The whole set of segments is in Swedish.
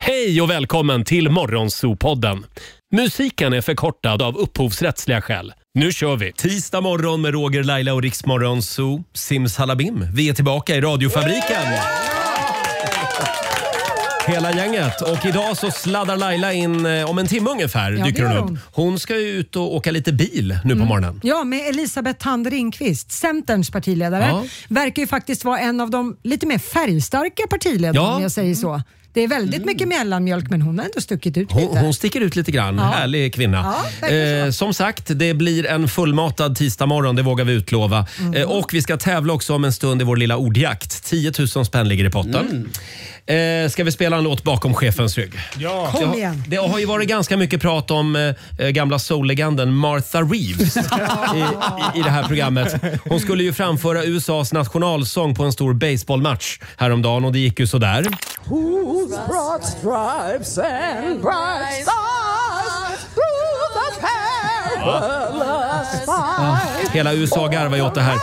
Hej och välkommen till Morgonzoo-podden. Musiken är förkortad av upphovsrättsliga skäl. Nu kör vi! Tisdag morgon med Roger, Laila och Riks Morgonzoo. Simsalabim, vi är tillbaka i radiofabriken. Hela gänget. Och idag så sladdar Laila in om en timme ungefär. Dyker hon upp. Hon ska ju ut och åka lite bil nu på morgonen. Ja, med Elisabeth Thand Ringqvist, Centerns partiledare. Ja. Verkar ju faktiskt vara en av de lite mer färgstarka partiledarna, om jag säger så. Det är väldigt mycket mellanmjölk, men hon har ändå stuckit ut lite. Hon sticker ut lite grann. Härlig kvinna. Ja, som sagt, det blir en fullmatad tisdag morgon, det vågar vi utlova. Och vi ska tävla också om en stund i vår lilla ordjakt. 10 000 spänn ligger i potten. Ska vi spela en låt bakom chefens rygg? Ja. Kom igen. Det har ju varit ganska mycket prat om gamla soul-legenden Martha Reeves i det här programmet. Hon skulle ju framföra USAs nationalsång på en stor baseballmatch häromdagen och det gick ju sådär. Whose broad stripes and bright stars through the perilous fight. Hela USA garvar ju åt det här.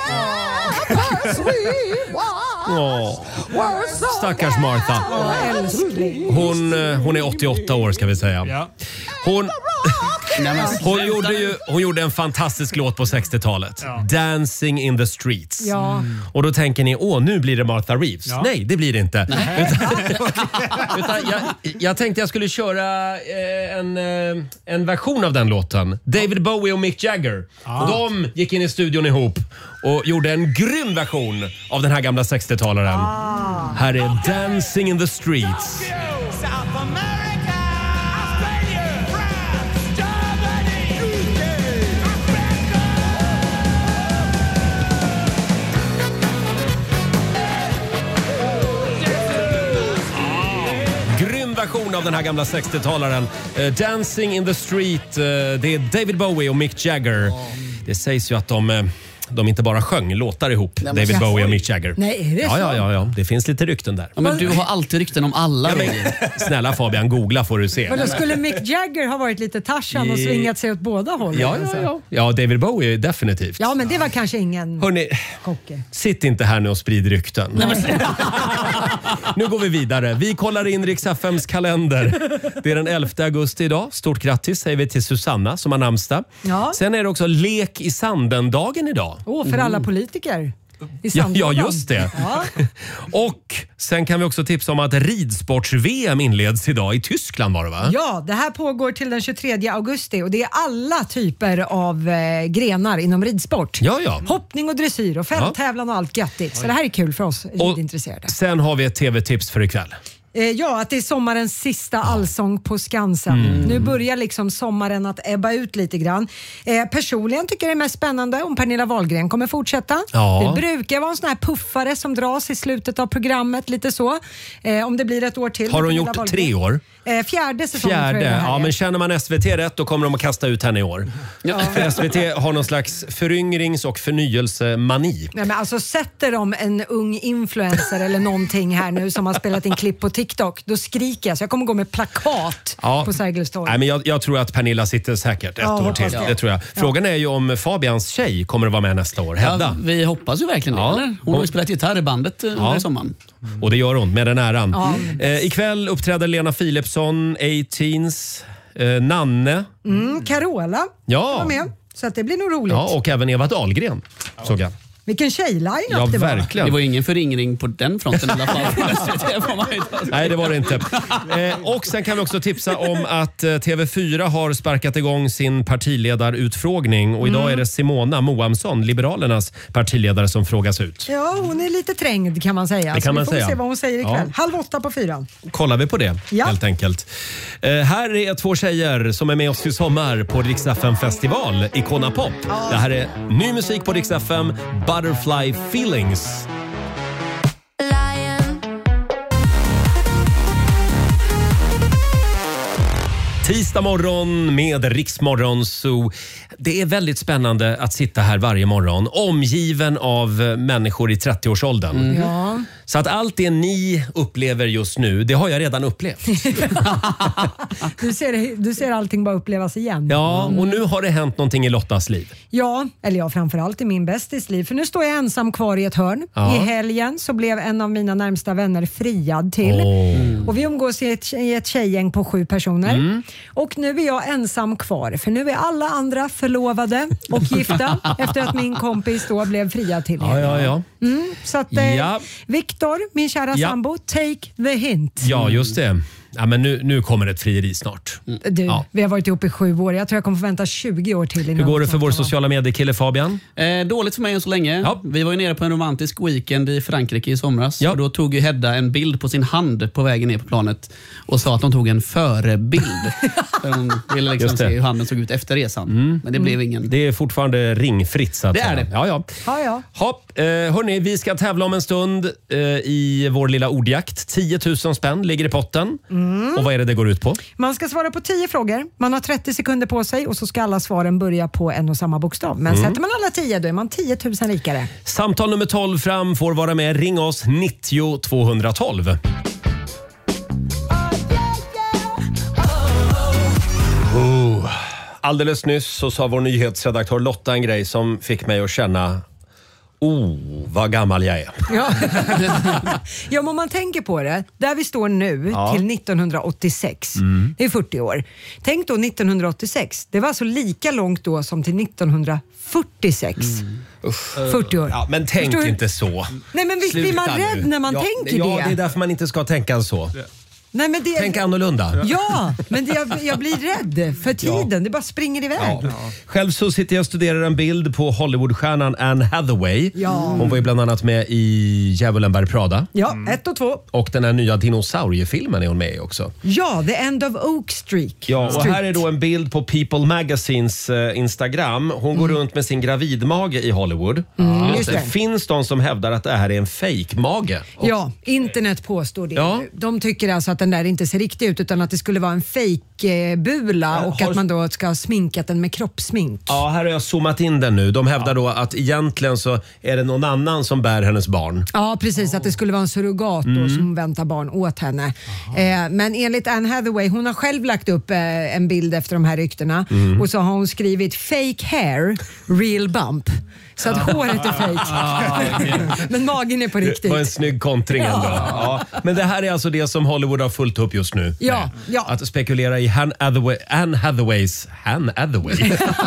Stackars Martha. Hon är 88 år ska vi säga. Hon gjorde en fantastisk låt på 60-talet. Dancing in the streets. Och då tänker ni, nu blir det Martha Reeves. Nej, det blir det inte. Utan jag tänkte jag skulle köra en version av den låten. David Bowie och Mick Jagger. De gick in i studion ihop och gjorde en grym version av den här gamla 60-talaren. Här är Dancing in the streets. Version av den här gamla 60-talaren. Dancing in the street. Det är David Bowie och Mick Jagger. Det sägs ju att de inte bara sjöng låtar ihop, David Bowie och Mick Jagger. Nej, är det så? Ja. Det finns lite rykten där. Ja, men du har alltid rykten om alla. Snälla Fabian, googla får du se. Men då skulle Mick Jagger ha varit lite Tarzan och svingat sig åt båda hållen? Ja, David Bowie definitivt. Ja, men det var kanske ingen kocke. Sitt inte här nu och sprid rykten. Nu går vi vidare. Vi kollar in Rix FMs kalender. Det är den 11 augusti idag. Stort grattis säger vi till Susanna som har namnsdag. Ja. Sen är det också lek i sanden-dagen idag. För alla politiker. Ja, just det. Och sen kan vi också tipsa om att ridsports-VM inleds idag i Tyskland var det va? Ja, det här pågår till den 23 augusti och det är alla typer av grenar inom ridsport. Ja. Hoppning och dressyr och fälttävlan och allt göttigt. Så det här är kul för oss ridintresserade. Sen har vi ett tv-tips för ikväll. Ja, att det är sommarens sista allsång på Skansen. Nu börjar liksom sommaren att ebba ut lite grann. Personligen tycker jag det är mest spännande om Pernilla Wahlgren kommer fortsätta. Det brukar vara en sån här puffare som dras i slutet av programmet, lite så. Om det blir ett år till. Har hon gjort 3 år? Fjärde säsongen. Men känner man SVT rätt då kommer de att kasta ut henne i år. För SVT har någon slags föryngrings- och förnyelsemani. Nej, men alltså sätter de en ung influencer eller någonting här nu som har spelat in klipp på TikTok, då skriker jag. Så jag kommer gå med plakat på Sergels torg. Nej, men jag tror att Pernilla sitter säkert ett år till. Det tror jag. Frågan är ju om Fabians tjej kommer att vara med nästa år. Hedda. Vi hoppas ju verkligen det. Eller? Hon har ju spelat gitarr i bandet under sommaren. Och det gör hon med den äran. Ikväll uppträder Lena Philipsson, A-Teens, Nanne. Carola var med. Så att det blir nog roligt. Ja, och även Eva Dahlgren såg jag. Vilken tjej-line-up det var. Verkligen. Det var ingen förringring på den fronten i alla fall. Nej, det var det inte. Och sen kan vi också tipsa om att TV4 har sparkat igång sin partiledarutfrågning. Och idag är det Simona Moamsson, Liberalernas partiledare, som frågas ut. Ja, hon är lite trängd kan man säga. Det kan man säga. Vi får säga. se vad hon säger ikväll. 7:30 på 4. Kollar vi på det, helt enkelt. Här är 2 tjejer som är med oss i sommar på Rix FM festival, Icona Pop. Det här är ny musik på Rix FM, Butterfly Feelings. Tisdag morgon med Rix Morgonzoo. Det är väldigt spännande att sitta här varje morgon omgiven av människor i 30-årsåldern. Så att allt det ni upplever just nu, det har jag redan upplevt. Du ser allting bara upplevas igen. Ja, och nu har det hänt någonting i Lottas liv. Ja, eller framförallt i min bästis liv. För nu står jag ensam kvar i ett hörn. Ja. I helgen så blev en av mina närmsta vänner friad till. Och vi umgås i ett tjejgäng på 7 personer. Och nu är jag ensam kvar. För nu är alla andra förlovade och gifta efter att min kompis då blev friad till. Ja. Så att Viktor, min kära sambo, take the hint. Ja, just det. Ja, men nu kommer ett frieri snart. Vi har varit ihop i 7 år. Jag tror jag kommer få vänta 20 år till. Hur går det för vår sociala mediekille Fabian? Dåligt för mig än så länge. Ja. Vi var ju nere på en romantisk weekend i Frankrike i somras. Och då tog ju Hedda en bild på sin hand på vägen ner på planet och sa att de tog en förebild. För hon ville liksom se hur handen såg ut efter resan. Men det blev ingen. Det är fortfarande ringfritt så att säga. Det är det. Ja. Hörrni, vi ska tävla om en stund i vår lilla ordjakt. 10 000 spänn ligger i potten. Och vad är det går ut på? Man ska svara på 10 frågor. Man har 30 sekunder på sig och så ska alla svaren börja på en och samma bokstav. Men sätter man alla 10 då är man 10 000 rikare. Samtal nummer 12 fram får vara med. Ring oss 90 212. Alldeles nyss så sa vår nyhetsredaktör Lotta en grej som fick mig att känna vad gammal jag är. Ja, men om man tänker på det, där vi står nu till 1986, det är 40 år. Tänk då 1986, det var alltså lika långt då som till 1946. 40 år. Ja, men tänk inte så. Nej, men visst blir man rädd när man tänker det. Ja, det är därför man inte ska tänka så. Nej, men tänk annorlunda. Ja, men jag blir rädd för tiden. Det bara springer iväg. Ja. Själv så sitter jag och studerar en bild på Hollywoodstjärnan Anne Hathaway. Ja. Hon var ju bland annat med i Djävulen bär Prada. Ja, 1 och 2. Och den här nya dinosauriefilmen är hon med i också. Ja, The End of Oak Street. Ja, och här är då en bild på People Magazines Instagram. Hon går runt med sin gravidmage i Hollywood. Just det. Finns de som hävdar att det här är en fake-mage? Ja, internet påstår det. Ja. De tycker alltså att den där inte ser riktig ut utan att det skulle vara en fake-bula och att man då ska ha sminkat den med kroppssmink. Ja, här har jag zoomat in den nu. De hävdar då att egentligen så är det någon annan som bär hennes barn. Ja, precis. Att det skulle vara en surrogat då, som väntar barn åt henne. Men enligt Anne Hathaway, hon har själv lagt upp en bild efter de här ryktena och så har hon skrivit fake hair, real bump. Så att håret är fake. Men magen är på riktigt. Det var en snygg kontring ändå. Ja. Men det här är alltså det som Hollywood har fullt upp just nu. Ja. Att spekulera i Anne Hathaways... Anne Hathaway?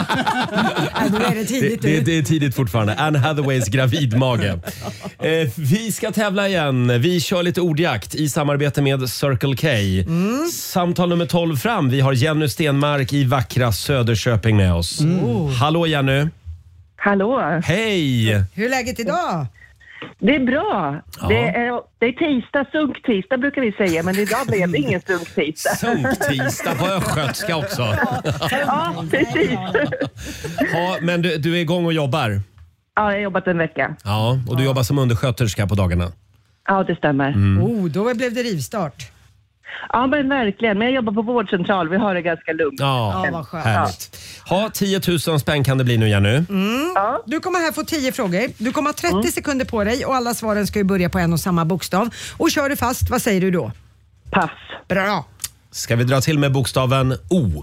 Det är tidigt fortfarande. Anne Hathaways gravidmage. Vi ska tävla igen. Vi kör lite ordjakt i samarbete med Circle K. Samtal nummer 12 fram. Vi har Jenny Stenmark i vackra Söderköping med oss. Hallå Jenny. Hallå. Hej! Hur är läget idag? Det är bra. Ja. Det är tisdag, sunktisdag brukar vi säga, men idag blev det ingen sunktisdag. Sunktisdag på östgötska också. Ja, precis. Ja, men du är igång och jobbar? Ja, jag har jobbat en vecka. Ja, och du jobbar som undersköterska på dagarna? Ja, det stämmer. Då blev det rivstart. Ja, men verkligen. Men jag jobbar på vårdcentral. Vi har det ganska lugnt. Ja, vad skönt. Härligt. Ha 10 000 spänn kan det bli nu, Jenny. Ja. Du kommer här få 10 frågor. Du kommer ha 30 sekunder på dig och alla svaren ska ju börja på en och samma bokstav. Och kör du fast, vad säger du då? Pass. Bra. Ska vi dra till med bokstaven O?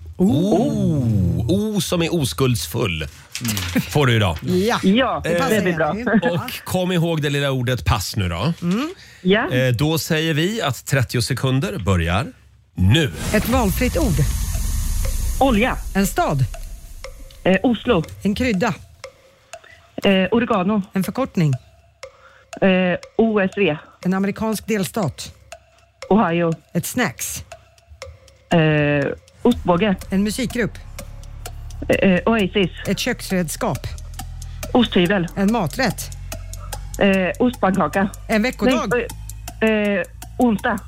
O som är oskuldsfull. Får du idag. Ja, det blir bra. Och kom ihåg det lilla ordet pass nu då. Ja. Då säger vi att 30 sekunder börjar nu. Ett valfritt ord. Olja. En stad. Oslo. En krydda. Oregano. En förkortning. OSV. En amerikansk delstat. Ohio. Ett snacks. Ostbåge. En musikgrupp. Oasis. Ett köksredskap. Osthyvel. En maträtt. Ostpannkaka. En veckodag. Onsdag.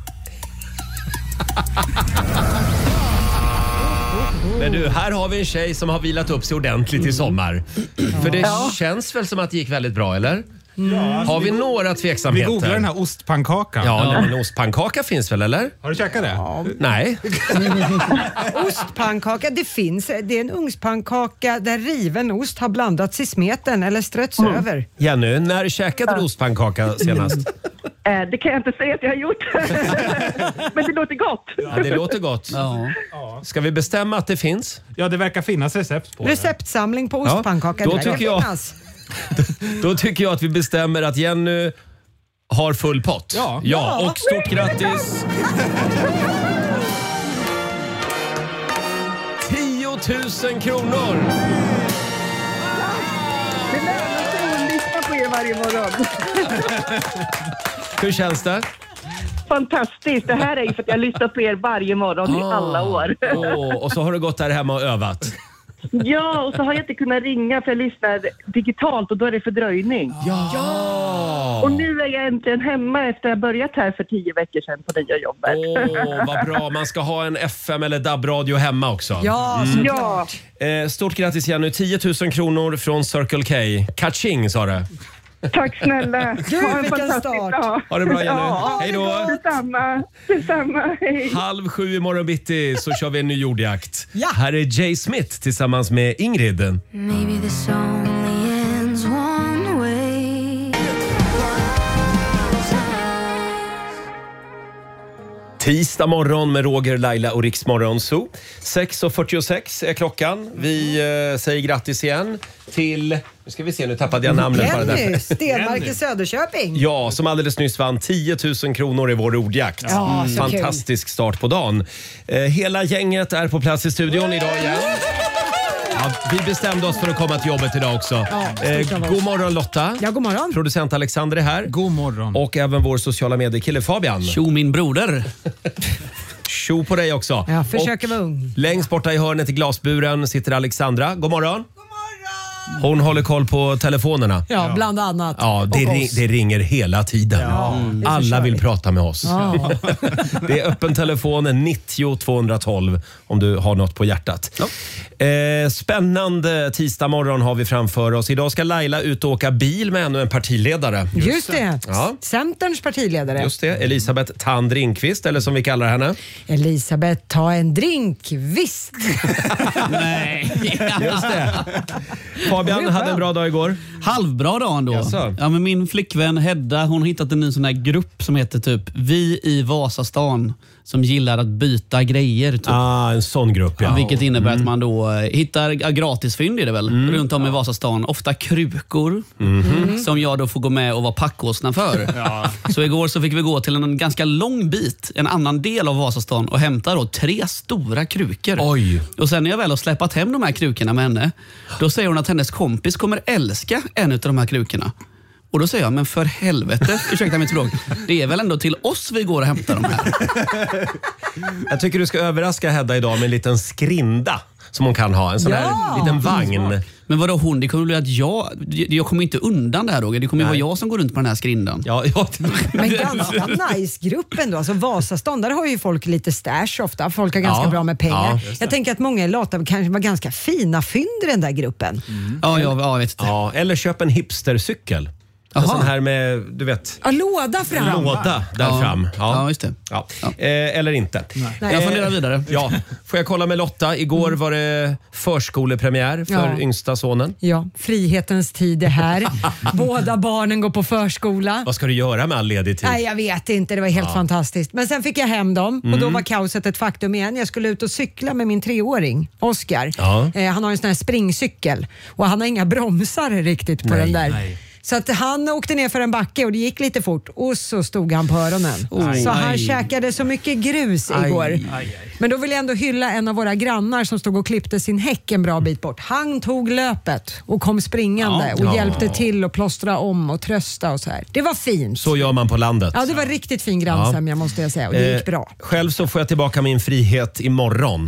Men du, här har vi en tjej som har vilat upp sig ordentligt i sommar. För det känns väl som att det gick väldigt bra, eller? Har vi några tveksamheter? Vi googlar den här ostpannkakan. Ja, men ostpannkaka finns väl, eller? Har du käkat det? Ja. Nej. Ostpannkaka, det är en ugnspannkaka där riven ost har blandats i smeten eller strötts över. Jenny, när käkade du ostpannkaka senast? Det kan jag inte säga att jag har gjort. Men det låter gott. Ja, det låter gott. Ja. Ska vi bestämma att det finns? Ja, det verkar finnas recept på det. Receptsamling på ostpannkaka. Då tycker jag att vi bestämmer att Jenny har full pott. Ja, och stort grattis! 10 000 kronor! Det lönar sig att lyssna på er varje morgon. Hur känns det? Fantastiskt. Det här är ju för att jag lyssnar på er varje morgon i alla år. Och så har du gått där hemma och övat. Ja, och så har jag inte kunnat ringa för jag lyssnar digitalt och då är det fördröjning. Ja! Och nu är jag äntligen hemma efter att jag börjat här för 10 veckor sedan på nya jobbet. Vad bra. Man ska ha en FM eller DAB-radio hemma också. Ja, såklart. Stort grattis Jenny. 10 000 kronor från Circle K. Kaching sa det. Tack snälla. Gud, vilken start. Ha det bra Jenny. Hej då. Detsamma. Hej. 6:30 imorgon bitti så kör vi en ny jordjakt. Ja. Här är Jay Smith tillsammans med Ingrid. Maybe this only ends one way. Tisdag morgon med Roger, Laila och Riksmorgon Zoo. 6:46 är klockan. Vi säger grattis igen till... Nu ska vi se, nu tappade jag namnet. Jenny Stenmark i Söderköping. Ja, som alldeles nyss vann 10 000 kronor i vår ordjakt. Ja, så fantastisk start på dagen. Hela gänget är på plats i studion idag igen. Ja, vi bestämde oss för att komma till jobbet idag också. God morgon Lotta. Ja, god morgon. Producent Alexander är här. God morgon. Och även vår sociala mediekille Fabian. Tjo min broder. Tjo på dig också. Jag försöker vara ung. Längst borta i hörnet i glasburen sitter Alexandra. God morgon. Hon håller koll på telefonerna. Ja, bland annat. Ja, det ringer hela tiden. Alla vill prata med oss. Ja. Det är öppen telefon 90 212 om du har något på hjärtat. Spännande tisdag morgon har vi framför oss. Idag ska Laila ut och åka bil med ännu en partiledare. Just det. Ja. Centerns partiledare. Just det. Elisabeth Thand Ringqvist, eller som vi kallar henne. Elisabeth, ta en drink, visst. Nej. Just det. Fabian hade en bra dag igår. Halvbra dag ändå. Jaså? Ja, men min flickvän Hedda, hon har hittat en ny sån här grupp som heter typ Vi i Vasastan, som gillar att byta grejer. Typ. En sån grupp, ja. Vilket innebär att man då hittar gratisfynd är det väl, runt om i Vasastan. Ofta krukor som jag då får gå med och vara packåsna för. Så igår så fick vi gå till en ganska lång bit, en annan del av Vasastan, och hämta då 3 stora krukor. Oj. Och sen när jag väl har släppt hem de här krukorna med henne, då säger hon att hennes kompis kommer älska en av de här krukorna. Och då säger jag, men för helvete, ursäkta mitt språk, det är väl ändå till oss vi går och hämtar de här. Jag tycker du ska överraska Hedda idag med en liten skrinda som hon kan ha. En sån här liten vagn. Men vadå hon? Det kommer bli att jag kommer inte undan det här, Roger. Det kommer vara jag som går runt på den här skrindan. Ja. Men ganska nice gruppen då. Alltså Vasastan, där har ju folk lite stash ofta. Folk har ganska bra med pengar. Jag tänker att många lata kanske var ganska fina fynd i den där gruppen. Ja, jag vet inte. Ja, eller köp en hipstercykel. En sån här med, du vet... Ja, låda fram. Låda där fram. Ja, just det. Ja. Eller inte. Nej. Jag funderar vidare. Ja. Får jag kolla med Lotta? Igår var det förskolepremiär för yngsta sonen. Ja, frihetens tid är här. Båda barnen går på förskola. Vad ska du göra med all ledig tid? Nej, jag vet inte. Det var helt fantastiskt. Men sen fick jag hem dem och då var kaoset ett faktum igen. Jag skulle ut och cykla med min 3-åring, Oscar. Ja. Han har en sån här springcykel och han har inga bromsar riktigt på den där. Nej. Så att han åkte ner för en backe och det gick lite fort och så stod han på öronen. Så han käkade så mycket grus igår. Men då vill jag ändå hylla en av våra grannar som stod och klippte sin häck en bra bit bort. Han tog löpet och kom springande och hjälpte till att plåstra om och trösta och så här. Det var fint. Så gör man på landet. Ja, det var riktigt fin grannsämja måste jag säga och det gick bra. Själv så får jag tillbaka min frihet imorgon.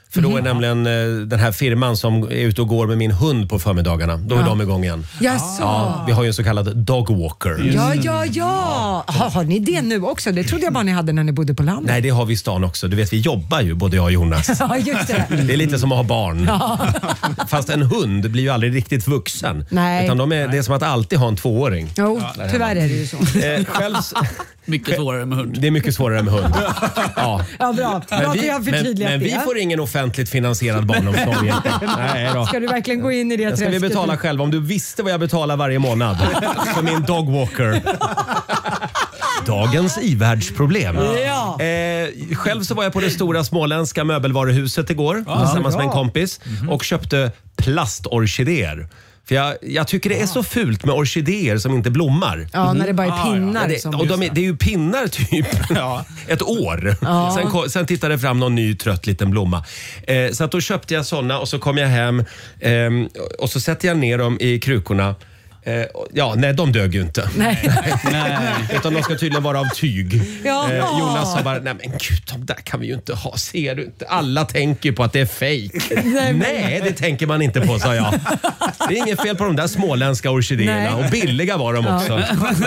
För då är nämligen den här firman som är ute och går med min hund på förmiddagarna. Då är de igång igen. Ja, vi har ju en så kallad dogwalker. Ja. Har ni det nu också? Det trodde jag bara ni hade när ni bodde på landet. Nej, det har vi i stan också. Du vet, vi jobbar ju, både jag och Jonas. Ja, just det. Det är lite som att ha barn. Fast en hund blir ju aldrig riktigt vuxen. Nej. Utan det är som att alltid ha en 2-åring. Jo, tyvärr är det ju så. Mycket svårare med hund. Det är mycket svårare med hund. Ja, bra. Men vi får ingen offentligt finansierad barnomsorg. Nej då. Ska du verkligen gå in i det träsket? Ska vi betala själv? Om du visste vad jag betalar varje månad för min dogwalker. Dagens ivärldsproblem. Ja. Själv så var jag på det stora småländska möbelvaruhuset igår tillsammans med en kompis och köpte plastorkidéer. För jag tycker det är så fult med orkidéer som inte blommar. Ja, när det bara är pinnar. Det är ju pinnar typ ett år. Sen tittar det fram någon ny trött liten blomma. Så att då köpte jag såna och så kom jag hem och så sätter jag ner dem i krukorna. Nej, de dög ju inte. Nej. Utan de ska tydligen vara av tyg. Jonas sa bara, nej men gud, de där kan vi ju inte ha. Ser du inte? Alla tänker på att det är fake. Nej, det tänker man inte på, sa jag. Det är inget fel på de där småländska orkidéerna. Och billiga var de också.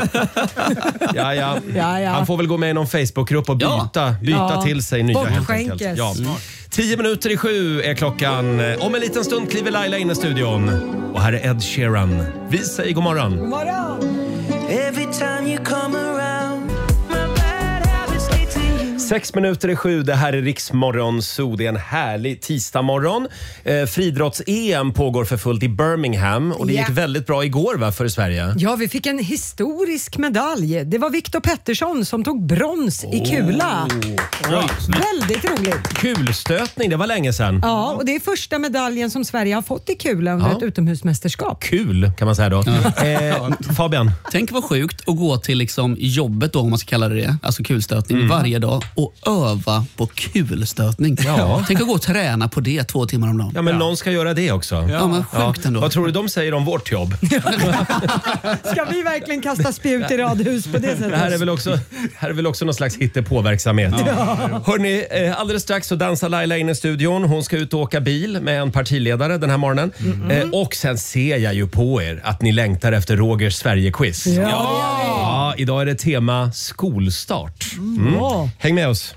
Han får väl gå med i någon Facebookgrupp och byta till sig nya helt enkelt. 6:50 är klockan. Om en liten stund kliver Laila in i studion. Och här är Ed Sheeran. Vi säger god morgon. God morgon. Every time you come around. 6:07, det här är Riksmorgon Zoo. Det är en härlig tisdagmorgon. Friidrotts-EM pågår för fullt i Birmingham och det gick väldigt bra igår för Sverige. Ja, vi fick en historisk medalj. Det var Viktor Pettersson som tog brons i kula. Väldigt roligt. Kulstötning, det var länge sedan. Ja, och det är första medaljen som Sverige har fått i kula under ett utomhusmästerskap. Kul kan man säga då. Fabian? Tänk vad sjukt att gå till liksom jobbet då, om man ska kalla det, alltså kulstötning, varje dag och öva på kulstötning. Tänk att gå och träna på det 2 timmar om dagen. Ja, men någon ska göra det också. Ja, men sjukt ändå. Vad tror du de säger om vårt jobb? Ska vi verkligen kasta spjut i radhus på det sättet? Det här är väl också någon slags hittepåverksamhet. Hörrni, alldeles strax så dansar Laila in i studion. Hon ska ut och åka bil med en partiledare den här morgonen. Och sen ser jag ju på er att ni längtar efter Rogers Sverige-quiz. Ja, idag är det tema skolstart. Häng med oss.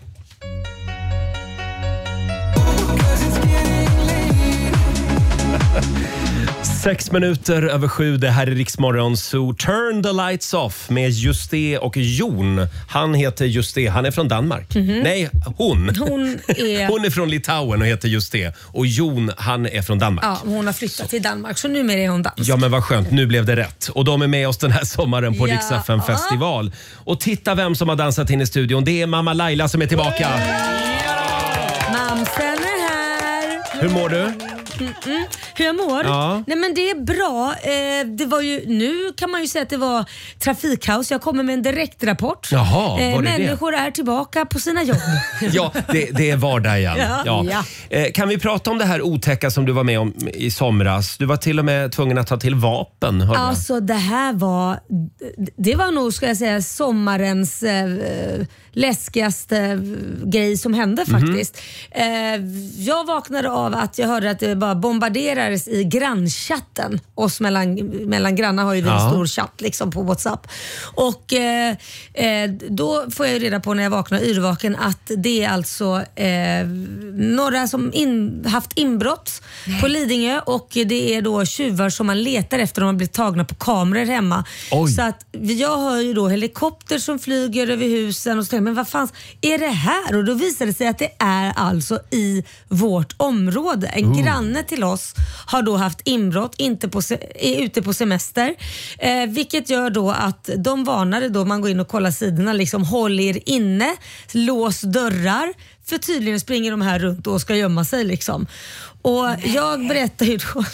6:07, det här är Riksmorgon Zoo. Turn the lights off med Juste och Jon. Han heter Juste, han är från Danmark. Nej, hon är från Litauen och heter Juste. Och Jon, han är från Danmark. Ja, hon har flyttat till Danmark så numera är hon dansk. Ja, men vad skönt, nu blev det rätt. Och de är med oss den här sommaren på Rix FM festival. Och titta vem som har dansat in i studion. Det är mamma Laila som är tillbaka. Mamsen är här. Hur mår du? Hur jag mår? Ja. Nej, men det är bra. Det var ju, nu kan man ju säga att det var trafikkaos. Jag kommer med en direktrapport. Jaha, var det människor är tillbaka på sina jobb. Ja, det är vardag igen. Kan vi prata om det här otäcka som du var med om i somras? Du var till och med tvungen att ta till vapen. Alltså det här var nog, ska jag säga, sommarens läskigaste grej som hände faktiskt. Jag vaknade av att jag hörde att det bara bombarderades i grannchatten. Oss mellan grannar har ju en stor chatt liksom på WhatsApp. Och då får jag reda på när jag vaknar yrvaken att det är alltså några som haft inbrott på Lidingö och det är då tjuvar som man letar efter. De har blivit tagna på kameror hemma. Oj. Så att jag hör ju då helikopter som flyger över husen och så, men vad fan är det här? Och då visar det sig att det är alltså i vårt område. En granne till oss har då haft inbrott, är ute på semester. Vilket gör då att de varnade då man går in och kollar sidorna, liksom håll er inne, lås dörrar. För tydligen springer de här runt och ska gömma sig liksom. Och jag berättar ju då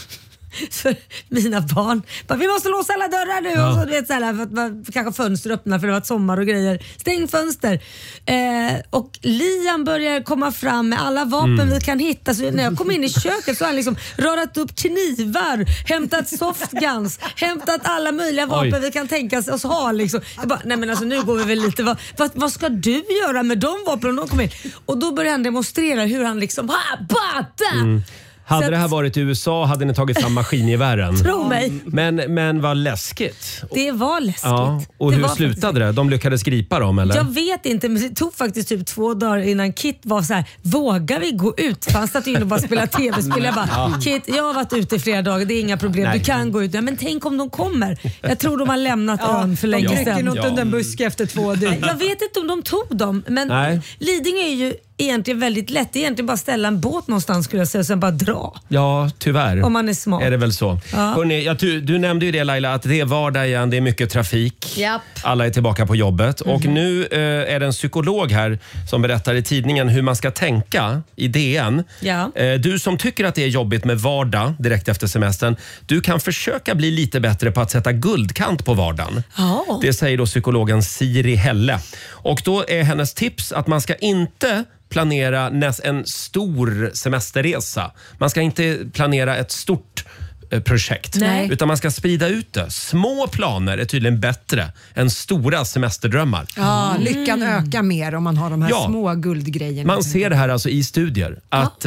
för mina barn. Bara, vi måste låsa alla dörrar nu. Och så, du vet, så här, för att man kanske fönster öppna för det var sommar och grejer. Stäng fönster. Och Liam börjar komma fram med alla vapen vi kan hitta. Så när jag kom in i köket så har han liksom rörat upp knivar, hämtat softguns, hämtat alla möjliga vapen vi kan tänka oss och så har liksom. Jag bara, nej men alltså nu går vi väl lite. Vad ska du göra med de vapnen? De kom in. Och då började han demonstrera hur han liksom Hade det här varit i USA hade ni tagit fram maskingevären. Tro mig. Men vad läskigt. Det var läskigt. Ja, och hur slutade det? De lyckades gripa dem eller? Jag vet inte, men det tog faktiskt typ 2 dagar innan Kit var så här: vågar vi gå ut? För han satt in och bara spela tv-spel. Jag bara, Kit, jag har varit ute i flera dagar, det är inga problem. Nej. Du kan gå ut. Ja, men tänk om de kommer. Jag tror de har lämnat ön för länge sedan. De trycker något under en buske efter 2 dygn. Jag vet inte om de tog dem, men Lidingö är ju egentligen väldigt lätt. Det är egentligen bara ställa en båt någonstans skulle jag säga och sen bara dra. Ja, tyvärr. Om man är smart. Är det väl så. Ja. Hörrni, du nämnde ju det Laila, att det är vardag igen, det är mycket trafik. Japp. Alla är tillbaka på jobbet. Och nu är det en psykolog här som berättar i tidningen hur man ska tänka i DN. Ja. Du som tycker att det är jobbigt med vardag direkt efter semestern, du kan försöka bli lite bättre på att sätta guldkant på vardagen. Oh. Det säger då psykologen Siri Helle. Och då är hennes tips att man ska inte planera en stor semesterresa. Man ska inte planera ett stort projekt. Nej. Utan man ska sprida ut det. Små planer är tydligen bättre än stora semesterdrömmar. Ja, lyckan ökar mer om man har de här små guldgrejerna. Man ser det här alltså i studier. Att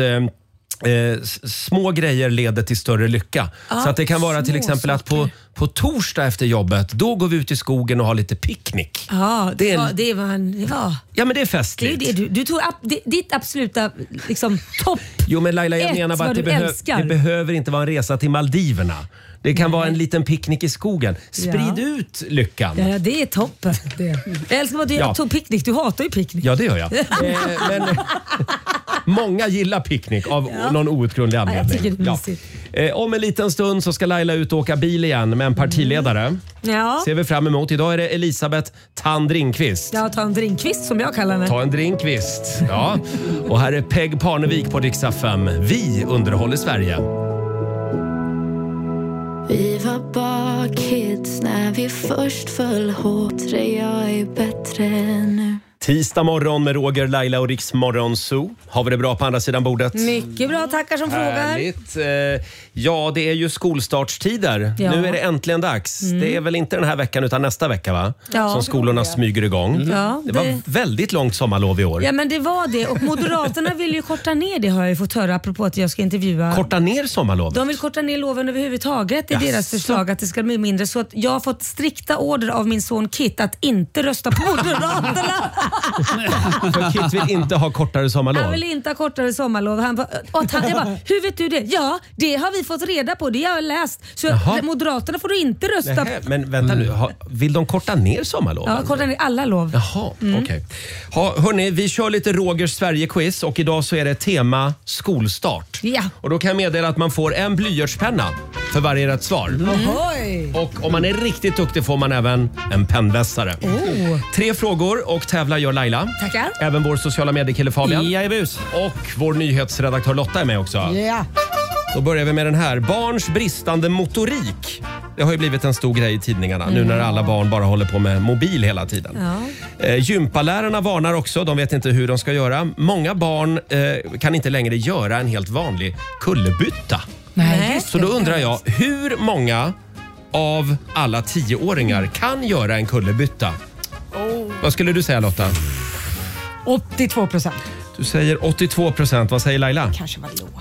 små grejer leder till större lycka. Så att det kan vara till exempel att på torsdag efter jobbet, då går vi ut i skogen och har lite picknick. Ja, det var. Ja, men det är festligt. Det är det. Du tog ditt absoluta liksom, topp. Jo, men Laila, jag menar bara att det behöver inte vara en resa till Maldiverna. Det kan vara en liten picknick i skogen. Sprid ut lyckan. Ja, det är toppen. Jag älskar att du tog picknick. Du hatar ju picknick. Ja, det gör jag. Men många gillar picknick av någon outgrundlig anledning. Jag tycker det är mysigt. Om en liten stund så ska Laila ut och åka bil igen med en partiledare. Ja. Ser vi fram emot. Idag är det Elisabeth Tandringqvist. Ja, Tandringqvist som jag kallar henne. Ta en drinkvist. Ja. Och här är Peg Parnevik på Rix FM. Vi underhåller Sverige. Vi var bara kids när vi först föll hårt. Jag är bättre nu. Tisdag morgon med Roger, Laila och Rix Morgon Zoo. Har vi det bra på andra sidan bordet? Mycket bra, tackar som frågar. Ja, det är ju skolstartstider. Ja. Nu är det äntligen dags. Det är väl inte den här veckan utan nästa vecka, va? Ja. Som skolorna smyger igång. Ja, det var väldigt långt sommarlov i år. Ja, men det var det. Och Moderaterna vill ju korta ner det, har jag ju fått höra, apropå att jag ska intervjua. Korta ner sommarlovet? De vill korta ner loven överhuvudtaget. Det är deras förslag att det ska bli mindre. Så att jag har fått strikta order av min son Kit att inte rösta på Moderaterna. För Kit vill inte ha kortare sommarlov. Han vill inte ha kortare sommarlov. Jag bara, hur vet du det? Ja, det har vi fått reda på. Det har jag läst. Så Moderaterna får du inte rösta på. Men vänta nu, vill de korta ner sommarloven? Ja, korta ner alla lov. Jaha, okej. Hörrni, vi kör lite Rogers Sverige-quiz och idag så är det tema skolstart. Ja. Och då kan jag meddela att man får en blyertspenna för varje rätt svar. Och om man är riktigt duktig får man även en pennvässare. 3 frågor och tävlar gör Laila. Tackar. Även vår sociala mediekille Fabian. Jajebus. Och vår nyhetsredaktör Lotta är med också. Ja. Då börjar vi med den här. Barns bristande motorik. Det har ju blivit en stor grej i tidningarna nu när alla barn bara håller på med mobil hela tiden. Gympalärarna varnar också. De vet inte hur de ska göra. Många barn kan inte längre göra en helt vanlig kullerbytta. Nej. Så då undrar jag, hur många av alla 10-åringar kan göra en kullerbytta? Vad skulle du säga, Lotta? 82%. Du säger 82%. Vad säger Laila? Kanske var låg.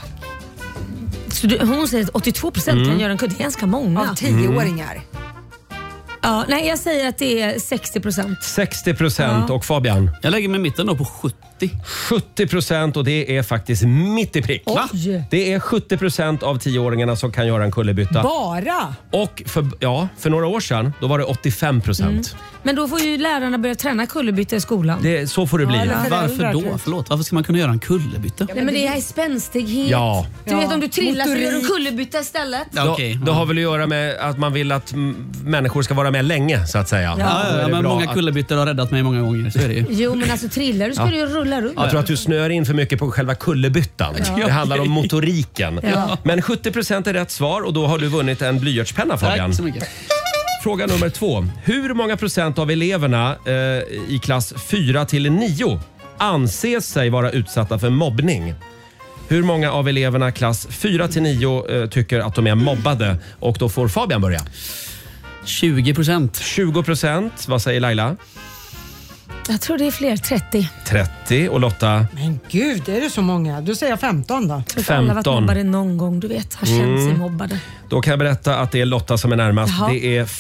Så hon säger att 82% kan göra en kudd. Det är ganska många. Av 10-åringar. Ja, nej, jag säger att det är 60%. 60% och Fabian? Jag lägger mig i mitten då på 70. 70% och det är faktiskt mitt i prick. Oj. Det är 70% av 10-åringarna som kan göra en kullerbytta. Bara? Och för några år sedan, då var det 85%. Men då får ju lärarna börja träna kullerbytta i skolan. Så får det bli. Varför då? Förlåt, varför ska man kunna göra en kullerbytta? Nej, men det är spänstighet. Ja. Du vet, om du trillar så gör du en kullerbytta istället. Det har väl att göra med att man vill att människor ska vara med länge, så att säga. Ja, men många kullerbyttor har räddat mig många gånger, så är det ju. Jo, men alltså trillar du ska du ju rulla rullar runt. Jag tror att du snör in för mycket på själva kullerbyttan. Det handlar om motoriken. Men 70% är rätt svar och då har du vunnit en blyertspenna, Fabian. Tack så mycket. Fråga nummer 2. Hur många procent av eleverna i klass 4-9 anses sig vara utsatta för mobbning? Hur många av eleverna klass 4-9 tycker att de är mobbade? Och då får Fabian börja. 20%. 20%. Vad säger Laila? Jag tror det är fler, 30. 30. Och Lotta? Men gud, är det så många? Då säger jag 15 då. Jag tror alla har varit mobbade någon gång, du vet. Har känt sig mobbade. Då kan jag berätta att det är Lotta som är närmast. Jaha. Det är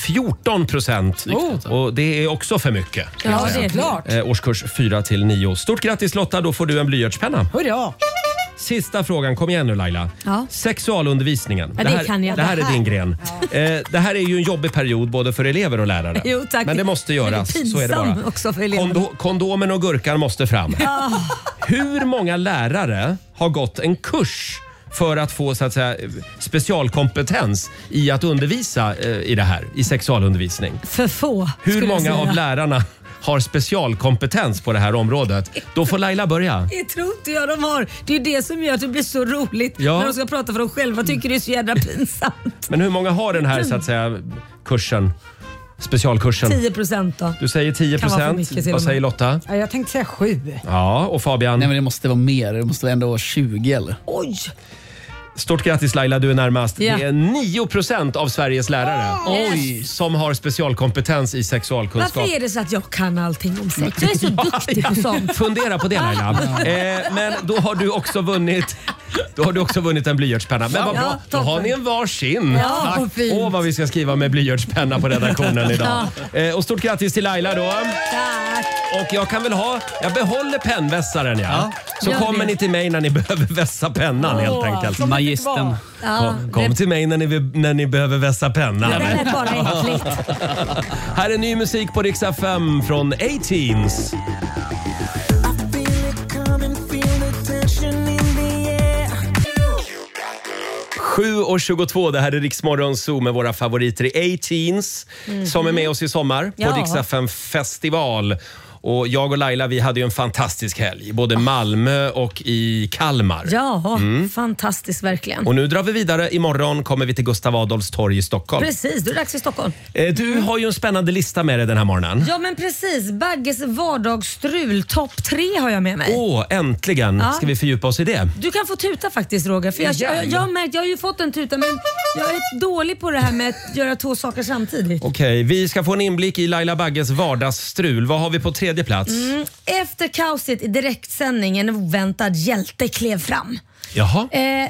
14%. Och det är också för mycket. Ja, det är klart. Årskurs 4-9. Stort grattis Lotta, då får du en blyertspenna. Hurra! Sista frågan, kom igen nu Laila. Ja. Sexualundervisningen. Ja, det här är din gren. Det här är ju en jobbig period både för elever och lärare. Jo, tack. Men det måste göras, så är det bara. Också för elever. Kondomen och gurkan måste fram. Hur många lärare har gått en kurs för att få så att säga specialkompetens i att undervisa i det här, i sexualundervisning? För få. Hur många av lärarna har specialkompetens på det här området? Då får Laila börja. Det tror inte jag de har. Det är det som gör att det blir så roligt när de ska prata för dem själva. Tycker det är så jävla pinsamt. Men hur många har den här så att säga kursen? Specialkursen. 10% då. Du säger 10%. Vad säger Lotta? Ja, jag tänkte säga 7. Ja, och Fabian? Nej, men det måste vara mer. Det måste ändå vara 20 eller? Oj! Stort grattis Laila, du är närmast. Ja. Det är 9% av Sveriges lärare som har specialkompetens i sexualkunskap. Varför är det så att jag kan allting om sex? Jag är så duktig på sånt. Fundera på det Laila. Men då har du också vunnit en blyertspenna. Men vad bra, då har ni en varsin. Ja, Tack. Vad vi ska skriva med blyertspenna på redaktionen idag. Och stort grattis till Laila då. Tack. Och jag behåller pennvässaren Så kommer ni till mig när ni behöver vässa pennan helt enkelt. Magistern. Kom till mig när ni behöver vässa pennan. Det är bara äckligt. Här är ny musik på Rix FM från A-Teens. 7:22, det här är Rix Morgon Zoo med våra favoriter i A-Teens som är med oss i sommar på Rix FM festival. Och jag och Laila, vi hade ju en fantastisk helg. Både Malmö och i Kalmar. Ja, fantastiskt verkligen. Och nu drar vi vidare. Imorgon kommer vi till Gustav Adolfs torg i Stockholm. Precis, du är dags i Stockholm. Du har ju en spännande lista med dig den här morgonen. Ja, men precis. Bagges vardagsstrul, topp 3 har jag med mig. Äntligen ska vi fördjupa oss i det. Du kan få tuta faktiskt, Roger. För jag har märkt, jag har ju fått en tuta, men jag är dålig på det här med att göra 2 saker samtidigt. Okej, vi ska få en inblick i Laila Bagges vardagsstrul. Vad har vi på 3:e plats? Efter kaoset i direktsändning, en oväntad hjälte klev fram. Jaha.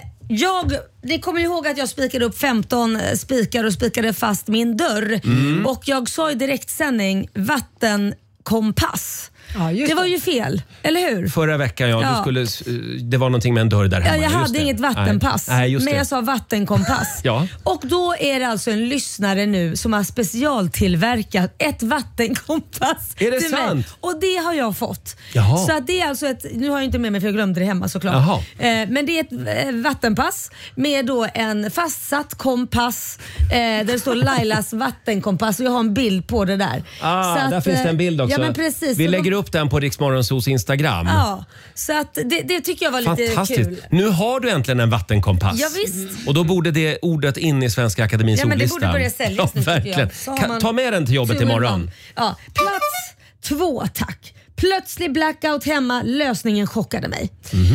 Ni kommer ihåg att jag spikade upp 15 spikar och spikade fast min dörr. Och jag sa i direktsändning vattenkompass. Ja, det var ju fel, eller hur? Förra veckan, det var någonting med en dörr där hemma. Jag hade inget vattenpass, men jag sa vattenkompass. Och då är det alltså en lyssnare nu som har specialtillverkat ett vattenkompass. Är det till sant? mig. Och det har jag fått. Jaha. Så att det är alltså nu har jag inte med mig för jag glömde det hemma såklart. Men det är ett vattenpass med då en fastsatt kompass där det står Lailas vattenkompass och jag har en bild på det där. Där finns det en bild också. Ja, men precis. Vi lägger upp den på Rix Morgon Zoos Instagram. Ja, så att det tycker jag var lite kul. Nu har du äntligen en vattenkompass. Ja, visst. Och då borde det ordet in i Svenska Akademins ordlista. Ja, men det borde börja säljas nu, verkligen. Ta med den till jobbet imorgon. Ja, plats 2, tack. Plötslig blackout hemma, lösningen chockade mig.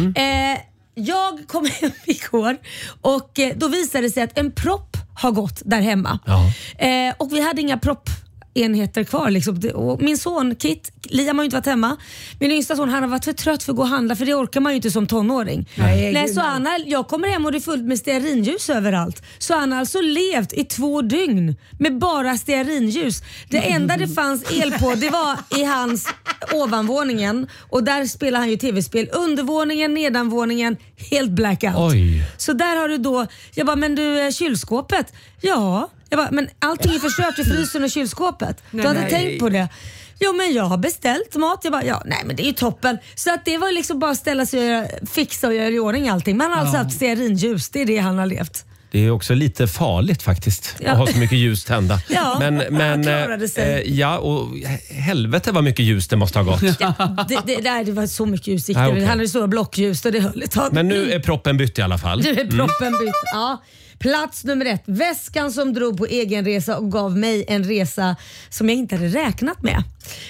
Jag kom hem igår och då visade det sig att en propp har gått där hemma. Och vi hade inga enheter kvar liksom. Och min son Kit, Liam har ju inte varit hemma. Min yngsta son, han har varit för trött för att gå och handla, för det orkar man ju inte som tonåring. Nej, så jag kommer hem och det är fullt med stearinljus överallt. Så han har alltså levt i 2 dygn med bara stearinljus. Det enda det fanns el på, det var i hans ovanvåningen, och där spelar han ju tv-spel. Undervåningen, nedanvåningen, helt blackout. Oj. Så där har du då, jag bara, men du, kylskåpet? Ja. Jag bara, men allting är förstört i frysen och kylskåpet. Du hade tänkt på det. Jo, men jag har beställt mat. Jag bara, nej men det är ju toppen. Så att det var liksom bara ställa sig och fixa och göra i ordning allting. Man har alltså haft stearinljus, det är det han har levt. Det är också lite farligt faktiskt att ha så mycket ljus tända. Ja, men klarade sig. och helvete vad mycket ljus det måste ha gått. Det var så mycket ljus. Det hade stora blockljus och det höll ett tag. Men nu är proppen bytt i alla fall. Nu är proppen bytt, ja. Plats nummer 1. Väskan som drog på egen resa och gav mig en resa som jag inte hade räknat med.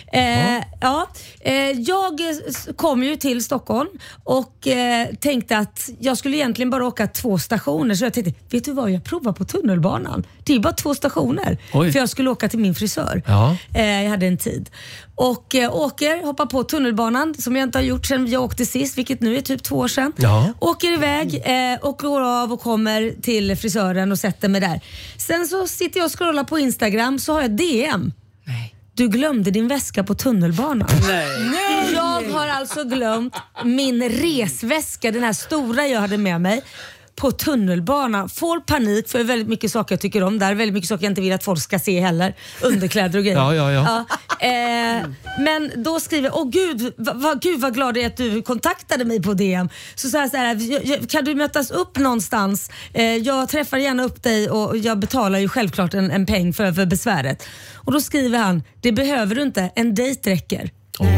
Jag kom ju till Stockholm och tänkte att jag skulle egentligen bara åka 2 stationer. Så jag tänkte, vet du vad, jag provar på tunnelbanan. Det är bara 2 stationer. Oj. För jag skulle åka till min frisör. Jag hade en tid. Och hoppar på tunnelbanan som jag inte har gjort sedan jag åkte sist, vilket nu är typ 2 år sedan. Åker iväg och går av och kommer till frisören och sätter mig där. Sen så sitter jag och scrollar på Instagram, så har jag DM. Nej. Du glömde din väska på tunnelbanan. Nej. Jag har alltså glömt min resväska, den här stora jag hade med mig, på tunnelbanan. Får panik för väldigt mycket saker jag tycker om där. Väldigt mycket saker jag inte vill att folk ska se heller. Underkläder och grejer. Men då skriver jag, gud vad glad jag är att du kontaktade mig på DM. Så sa jag så här, kan du mötas upp någonstans? Jag träffar gärna upp dig och jag betalar ju självklart en peng för besväret. Och då skriver han, det behöver du inte, en dejt räcker.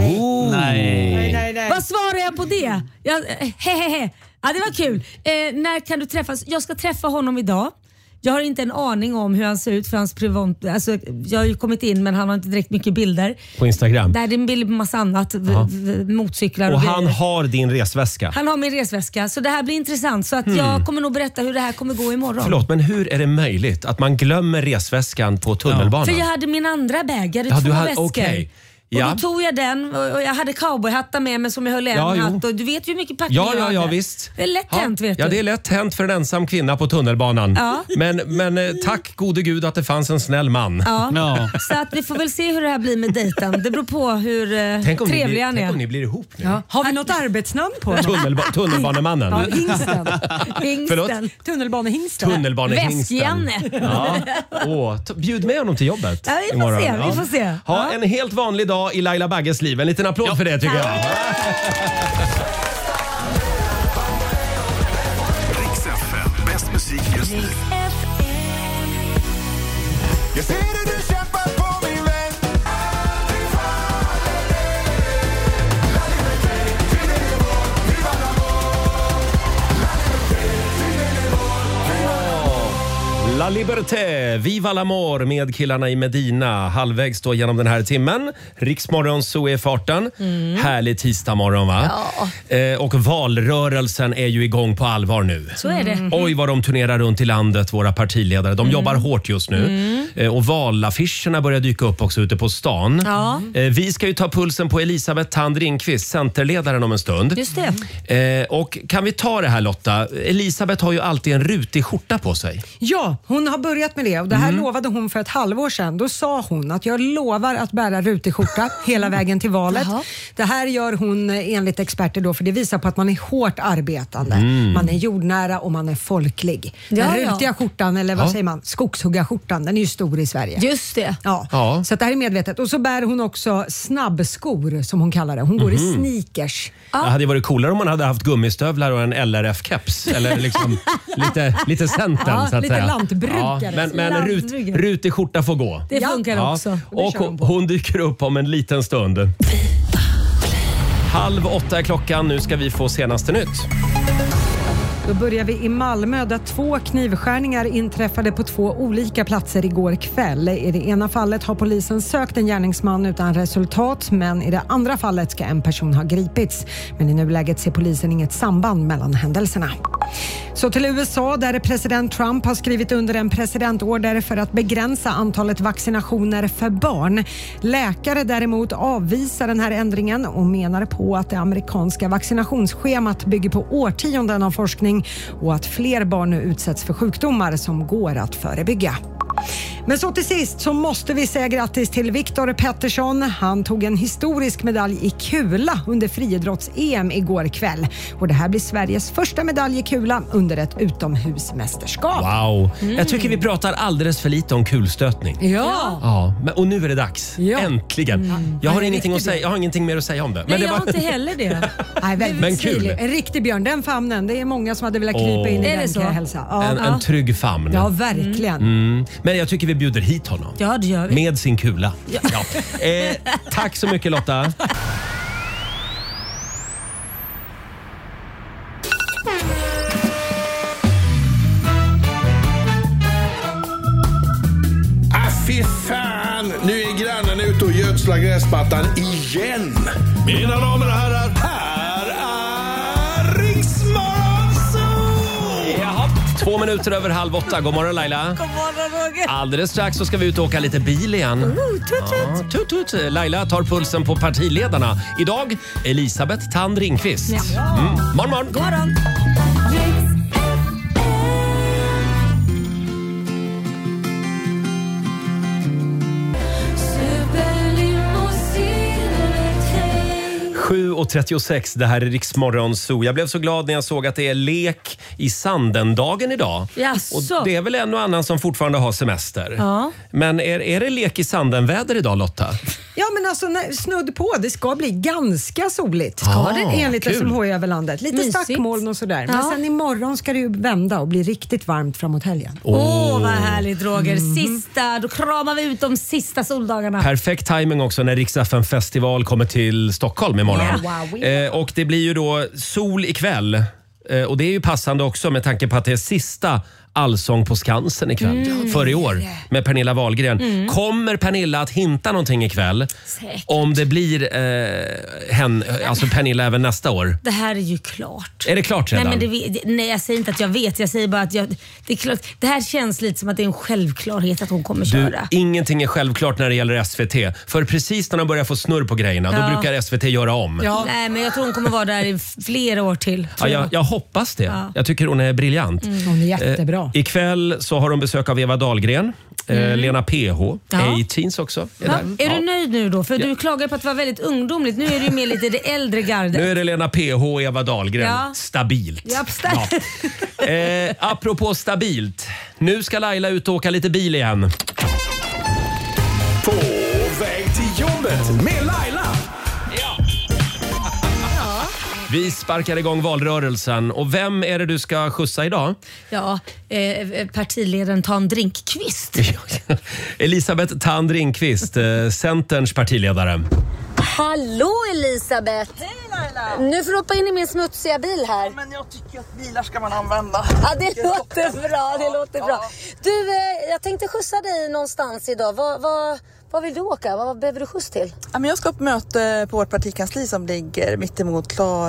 Nej. Vad svarar jag på det? Ja, det var kul. När kan du träffas? Jag ska träffa honom idag. Jag har inte en aning om hur han ser ut för hans privat. Alltså, jag har ju kommit in men han har inte direkt mycket bilder. På Instagram? Där är en bild på massa annat. Motorcyklar och han har din resväska? Han har min resväska. Så det här blir intressant. Så att jag kommer nog berätta hur det här kommer gå imorgon. Förlåt, men hur är det möjligt att man glömmer resväskan på tunnelbanan? För jag hade min andra bag. Jag hade 2 väskor. Okay. Och då tog jag den och jag hade cowboyhattar med mig som jag höll en hatt. Och du vet ju hur mycket packning jag hade. Ja, visst. Det är lätt hänt, vet du. Ja, det är lätt hänt för en ensam kvinna på tunnelbanan. Ja. Men tack gode gud att det fanns en snäll man. Ja. Så att vi får väl se hur det här blir med dejten. Det beror på hur trevlig han är. Tänk om ni blir ihop nu. Ja. Har vi något arbetsnamn på honom? Tunnelbanemannen. Ja, hingsten. Förlåt? Tunnelbanehingsten. Väskjanne. Bjud med honom till jobbet. Ja, vi får se. En helt vanlig dag i Laila Bagges liv. En liten applåd för det tycker jag. Rix FM, bäst musik just nu. Jag ser hur du kämpar på min vän. La Liberté, Viva l'amor med killarna i Medina. Halvvägs då genom den här timmen. Riksmorgon så är farten. Härlig tisdagmorgon va? Ja. Och valrörelsen är ju igång på allvar nu. Så är det. Oj vad de turnerar runt i landet, våra partiledare. De jobbar hårt just nu. Och valaffischerna börjar dyka upp också ute på stan. Ja. Vi ska ju ta pulsen på Elisabeth Thand Ringqvist, centerledaren om en stund. Just det. Och kan vi ta det här Lotta? Elisabeth har ju alltid en rutig skjorta på sig. Ja, hon har börjat med det och det här lovade hon för ett halvår sedan. Då sa hon att jag lovar att bära rutig skjorta hela vägen till valet. Det här gör hon enligt experter då, för det visar på att man är hårt arbetande. Man är jordnära och man är folklig. Den rutiga skjortan, eller vad säger man? Skogshuggarskjortan, den är ju stor i Sverige. Just det. Ja. Så det här är medvetet. Och så bär hon också snabbskor som hon kallar det. Hon går i sneakers. Det hade varit coolare om man hade haft gummistövlar och en LRF-keps. Eller liksom lite centern så att lite säga. Lantbrukare. Men rutig skjorta får gå. Det funkar också. Och hon dyker upp om en liten stund. 7:30 är klockan. Nu ska vi få senaste nytt. Då börjar vi i Malmö där 2 knivskärningar inträffade på 2 olika platser igår kväll. I det ena fallet har polisen sökt en gärningsman utan resultat, men i det andra fallet ska en person ha gripits. Men i nuläget ser polisen inget samband mellan händelserna. Så till USA där president Trump har skrivit under en presidentorder för att begränsa antalet vaccinationer för barn. Läkare däremot avvisar den här ändringen och menar på att det amerikanska vaccinationsschemat bygger på årtionden av forskning och att fler barn nu utsätts för sjukdomar som går att förebygga. Men så till sist så måste vi säga grattis till Viktor Pettersson. Han tog en historisk medalj i kula under friidrotts-EM igår kväll. Och det här blir Sveriges första medalj i kula under ett utomhusmästerskap. Wow. Jag tycker vi pratar alldeles för lite om kulstötning. Ja. Och nu är det dags. Äntligen. Jag har ingenting mer att säga om det. Men jag har inte heller det. Nej, men kul. En riktig björn, den famnen. Det är många som hade velat krypa in i den, kan jag hälsa. En trygg famn. Ja, verkligen. Men jag tycker vi bjuder hit honom. Ja, det gör vi. Med sin kula. Ja. Tack så mycket, Lotta. Fy fan! Nu är grannen ute och gödslar gräsmattan igen. Mina damer och herrar, här är Riksmorgon Zoo! Jaha, 2 minuter över 7:30. God morgon, Laila. God morgon, Roger. Alldeles strax så ska vi ut och åka lite bil igen. Tut, tut. Laila tar pulsen på partiledarna. Idag Elisabeth Thand Ringqvist. Morgon. God morgon. - 7:36, det här är Riksmorgon Zoo. Jag blev så glad när jag såg att det är lek i sanden-dagen idag. Jaså. Och det är väl en och annan som fortfarande har semester. Ja. Men är det lek i sanden-väder idag, Lotta? Ja, men alltså snudd på. Det ska bli ganska soligt. Enligt kul. SMHI över landet. Lite Mysigt. stackmoln och sådär. Men sen imorgon ska det ju vända och bli riktigt varmt framåt helgen. Vad härligt, Roger. Då kramar vi ut de sista soldagarna. Perfekt timing också när Rix FM festival kommer till Stockholm imorgon. Och det blir ju då sol ikväll. Och det är ju passande också med tanke på att det är sista Allsång på Skansen ikväll för i år med Pernilla Wahlgren. Kommer Pernilla att hinta någonting ikväll? Säkert. Om det blir alltså Pernilla även nästa år? Det här är ju klart. Är det klart redan? Nej, jag säger inte att jag vet. Jag säger bara att det är klart. Det här känns lite som att det är en självklarhet att hon kommer köra. Ingenting är självklart när det gäller SVT. För precis när de börjar få snurr på grejerna, då brukar SVT göra om. Ja. Nej, men jag tror hon kommer vara där i flera år till. Jag hoppas det. Ja. Jag tycker hon är briljant. Hon är jättebra. Ikväll så har de besök av Eva Dahlgren, Lena PH, A-Teens också. Är du nöjd nu då? För du klagar på att det var väldigt ungdomligt. Nu är det ju mer lite det äldre gardet. Nu är det Lena PH och Eva Dahlgren. Stabilt. Apropå stabilt. Nu ska Laila ut och åka lite bil igen. På väg till jobbet med Laila. Vi sparkar igång valrörelsen. Och vem är det du ska skjutsa idag? Ja, partiledaren Thand Ringqvist. Elisabeth Thand Ringqvist, Centerns partiledare. Hallå Elisabeth! Hej Laila! Nu får du hoppa in i min smutsiga bil här. Ja, men jag tycker att bilar ska man använda. Ja, det låter bra. Du, jag tänkte skjutsa dig någonstans idag. Vad vill du åka? Vad behöver du skjuts till? Ja, men jag ska på möte på vårt partikansli som ligger mitt emot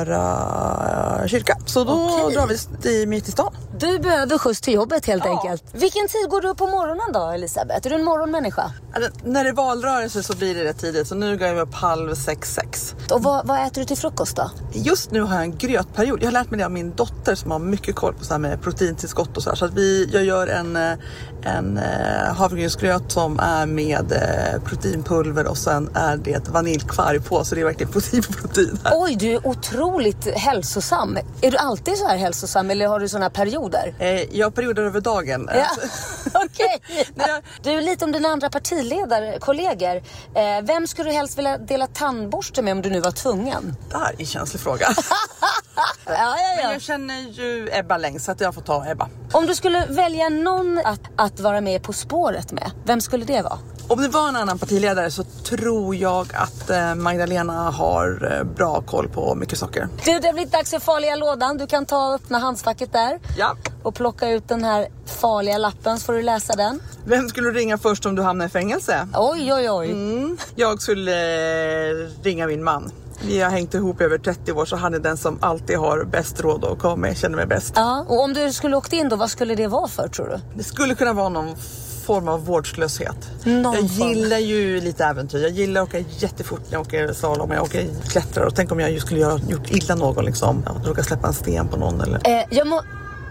Klara kyrka. Så då drar vi mitt i stan. Du behöver skjuts till jobbet helt enkelt. Vilken tid går du upp på morgonen då, Elisabeth? Är du en morgonmänniska? Alltså, när det är valrörelse så blir det rätt tidigt. Så nu går jag upp 5:30. Och vad äter du till frukost då? Just nu har jag en grötperiod. Jag har lärt mig det av min dotter som har mycket koll på så här med proteintillskott och så här. Så att jag gör en havregrynsgröt som är med proteinpulver och sen är det vaniljkvarg på, så det är verkligen protein här. Oj, du är otroligt hälsosam. Är du alltid så här hälsosam eller har du såna perioder? Jag har perioder över dagen. Ja. Okej. Du, lite om dina andra partiledarkollegor. Vem skulle du helst vilja dela tandborste med om du nu var tvungen? Det här är en känslig fråga. Ja. Men jag känner ju Ebba längst, så att jag får ta Ebba. Om du skulle välja någon att vara med På spåret med, vem skulle det vara? Om det var en annan partiledare så tror jag att Magdalena har bra koll på mycket saker. Du, det har blivit dags för farliga lådan. Du kan ta och öppna handskfacket där. Ja. Och plocka ut den här farliga lappen, så får du läsa den. Vem skulle du ringa först om du hamnar i fängelse? Oj. Jag skulle ringa min man. Vi har hängt ihop över 30 år, så han är den som alltid har bäst råd och kommer med, känner mig bäst. Ja, och om du skulle åkt in då, vad skulle det vara för, tror du? Det skulle kunna vara någon form av vårdslöshet. Jag gillar ju lite äventyr. Jag gillar att åka jättefort när jag åker slalom, jag åker klättrar. Och tänk om jag just skulle gjort illa någon, liksom. Råkar släppa en sten på någon eller...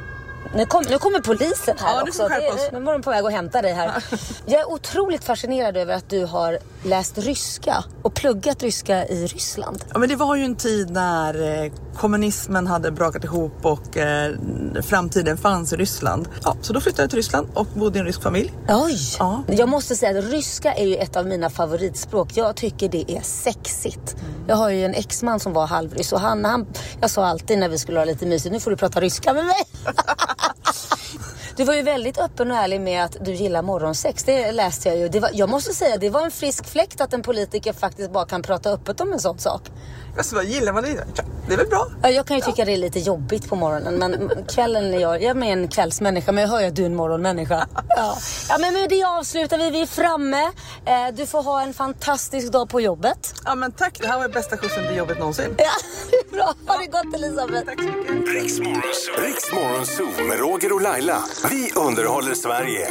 Nu kommer polisen här också. Nu var de på väg att hämta dig här. Jag är otroligt fascinerad över att du har läst ryska och pluggat ryska i Ryssland. Ja, men det var ju en tid när kommunismen hade brakat ihop och framtiden fanns i Ryssland. Ja, så då flyttade jag till Ryssland och bodde i en rysk familj. Oj! Ja. Jag måste säga att ryska är ju ett av mina favoritspråk. Jag tycker det är sexigt. Jag har ju en exman som var halvryss och jag sa alltid när vi skulle ha lite mysigt, nu får du prata ryska med mig. Du var ju väldigt öppen och ärlig med att du gillar morgonsex. Det läste jag ju. Jag måste säga, det var en frisk fläkt att en politiker faktiskt bara kan prata öppet om en sån sak. Alltså, vad gillar man det? Det är väl bra? Jag kan ju tycka det är lite jobbigt på morgonen. Men kvällen är jag är en kvällsmänniska, men jag hör ju att du är en morgonmänniska. Ja, men med det avslutar vi. Vi är framme. Du får ha en fantastisk dag på jobbet. Ja, men tack. Det här var bästa skjutsen till jobbet någonsin. Ja, det är bra. Ha det gott, Elisabeth. Tack så mycket. Riks Morgonzoo med Roger och Laila. Vi underhåller Sverige.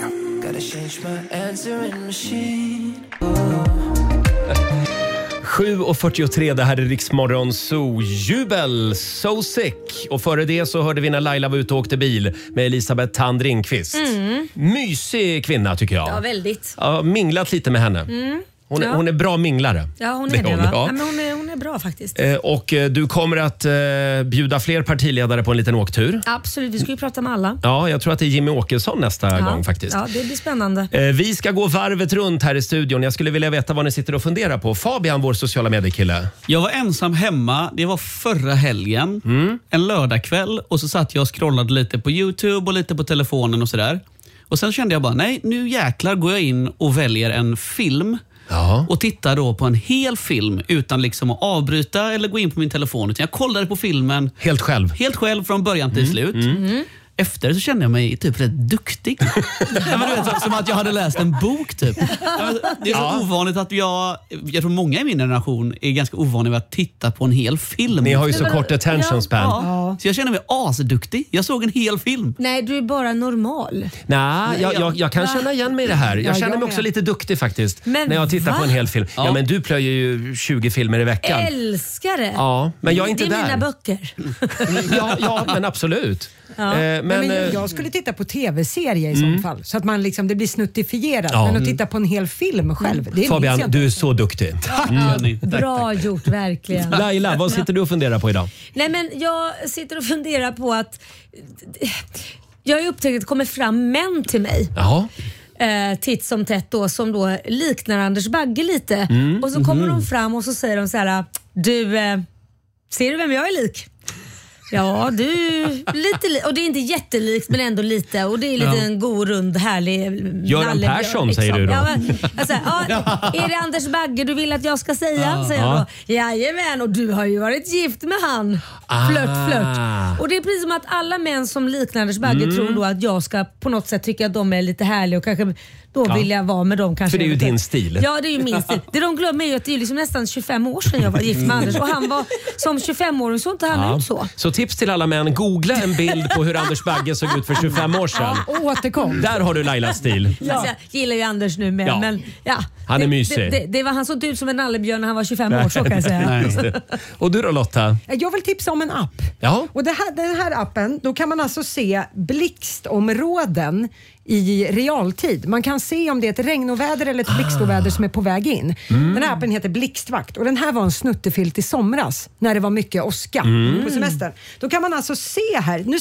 7:43, det här är Riks Morgonzoo. Jubel, So Sick. Och före det så hörde vi när Laila var ute och åkte bil med Elisabeth Thand Ringqvist. Mysig kvinna tycker jag. Ja, väldigt. Ja, minglat lite med henne. Hon är bra minglare. Ja, hon är det va? Ja, men hon är bra faktiskt. Och du kommer att bjuda fler partiledare på en liten åktur. Absolut, vi ska ju prata med alla. Ja, jag tror att det är Jimmy Åkesson nästa gång faktiskt. Ja, det blir spännande. Vi ska gå varvet runt här i studion. Jag skulle vilja veta vad ni sitter och funderar på. Fabian, vår sociala mediekille. Jag var ensam hemma, det var förra helgen. En lördagkväll. Och så satt jag och scrollade lite på YouTube och lite på telefonen och sådär. Och sen kände jag bara, nej, nu jäklar går jag in och väljer en film. Ja. Och tittar då på en hel film utan liksom att avbryta eller gå in på min telefon. Utan jag kollade på filmen helt själv från början till slut. Efter så kände jag mig typ rätt duktig. Som att jag hade läst en bok typ. Det är så ovanligt att jag tror många i min generation är ganska ovaniga med att titta på en hel film. Ni har ju så kort attention span. Ja. Så jag känner mig asduktig. Jag såg en hel film. Nej, du är bara normal. Nej, jag kan känna igen mig i det här. Jag känner mig också lite duktig faktiskt. Men när jag tittar på en hel film. Ja, men du plöjer ju 20 filmer i veckan. Älskar det. Ja, men jag är inte där. Det är mina böcker. ja, men absolut. Ja. Men jag skulle titta på tv-serier i så fall. Så att man liksom, det blir snuttifierat. Men att titta på en hel film själv. Det är Fabian, du är så duktig. Bra gjort, verkligen. Laila, vad sitter du och funderar på idag? Nej, men jag sitter och funderar på att jag har ju upptäckt att det kommer fram män till mig. Ja. Titt som tätt då, som då liknar Anders Bagge lite. Och så kommer de fram och så säger de så här: du, ser du vem jag är lik? Ja, du lite och det är inte jättelikt men ändå lite, och det är lite en god rund härlig Göran Persson liksom. Säger du då? Ja, alltså, är det Anders Bagge du vill att jag ska säga? Säger jag då. Jajamän, och du har ju varit gift med han. Flört. Och det är precis som att alla män som liknar Anders Bagge tror då att jag ska på något sätt tycka att de är lite härliga och kanske då vill jag vara med dem kanske. För det är ju din stil. Ja, det är ju min stil. Det de glömmer är ju att det är liksom nästan 25 år sedan jag var gift med Anders, och han var som 25-åring så inte han ut så. Så tips till alla män, googla en bild på hur Anders Bagge såg ut för 25 år sedan. Och återkom. Där har du Lailas stil. Ja. Alltså, jag gillar ju Anders nu med, men han är mysig. Det var han såg ut som en nallebjörn när han var 25 år, så kan jag säga. Och du då Lotta? Jag vill tipsa om en app. Ja. Och den här appen, då kan man alltså se blixtområden i realtid. Man kan se om det är ett regnoväder eller ett blixtoväder som är på väg in. Den här appen heter Blixtvakt, och den här var en snuttefilt i somras när det var mycket åska på semestern. Då kan man alltså se här. Nu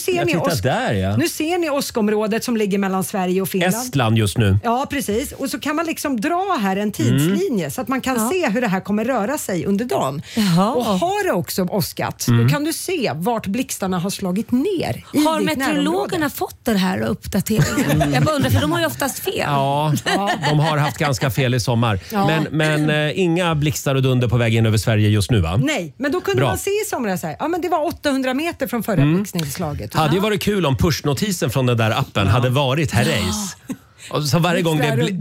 ser ni åskområdet som ligger mellan Sverige och Finland. Estland just nu. Ja, precis. Och så kan man liksom dra här en tidslinje så att man kan se hur det här kommer röra sig under dagen. Och har det också åskat, då kan du se vart blixtarna har slagit ner. Har meteorologerna fått det här uppdateringen? Jag bara undrar, för de har ju oftast fel. Ja, de har haft ganska fel i sommar. Ja. Men inga blixtar och dunder på väg in över Sverige just nu, va? Nej, men då kunde man se i somras här. Ja, men det var 800 meter från förra blixtnedslaget. Hade ju varit kul om pushnotisen från den där appen hade varit Herreys. Och så varje gång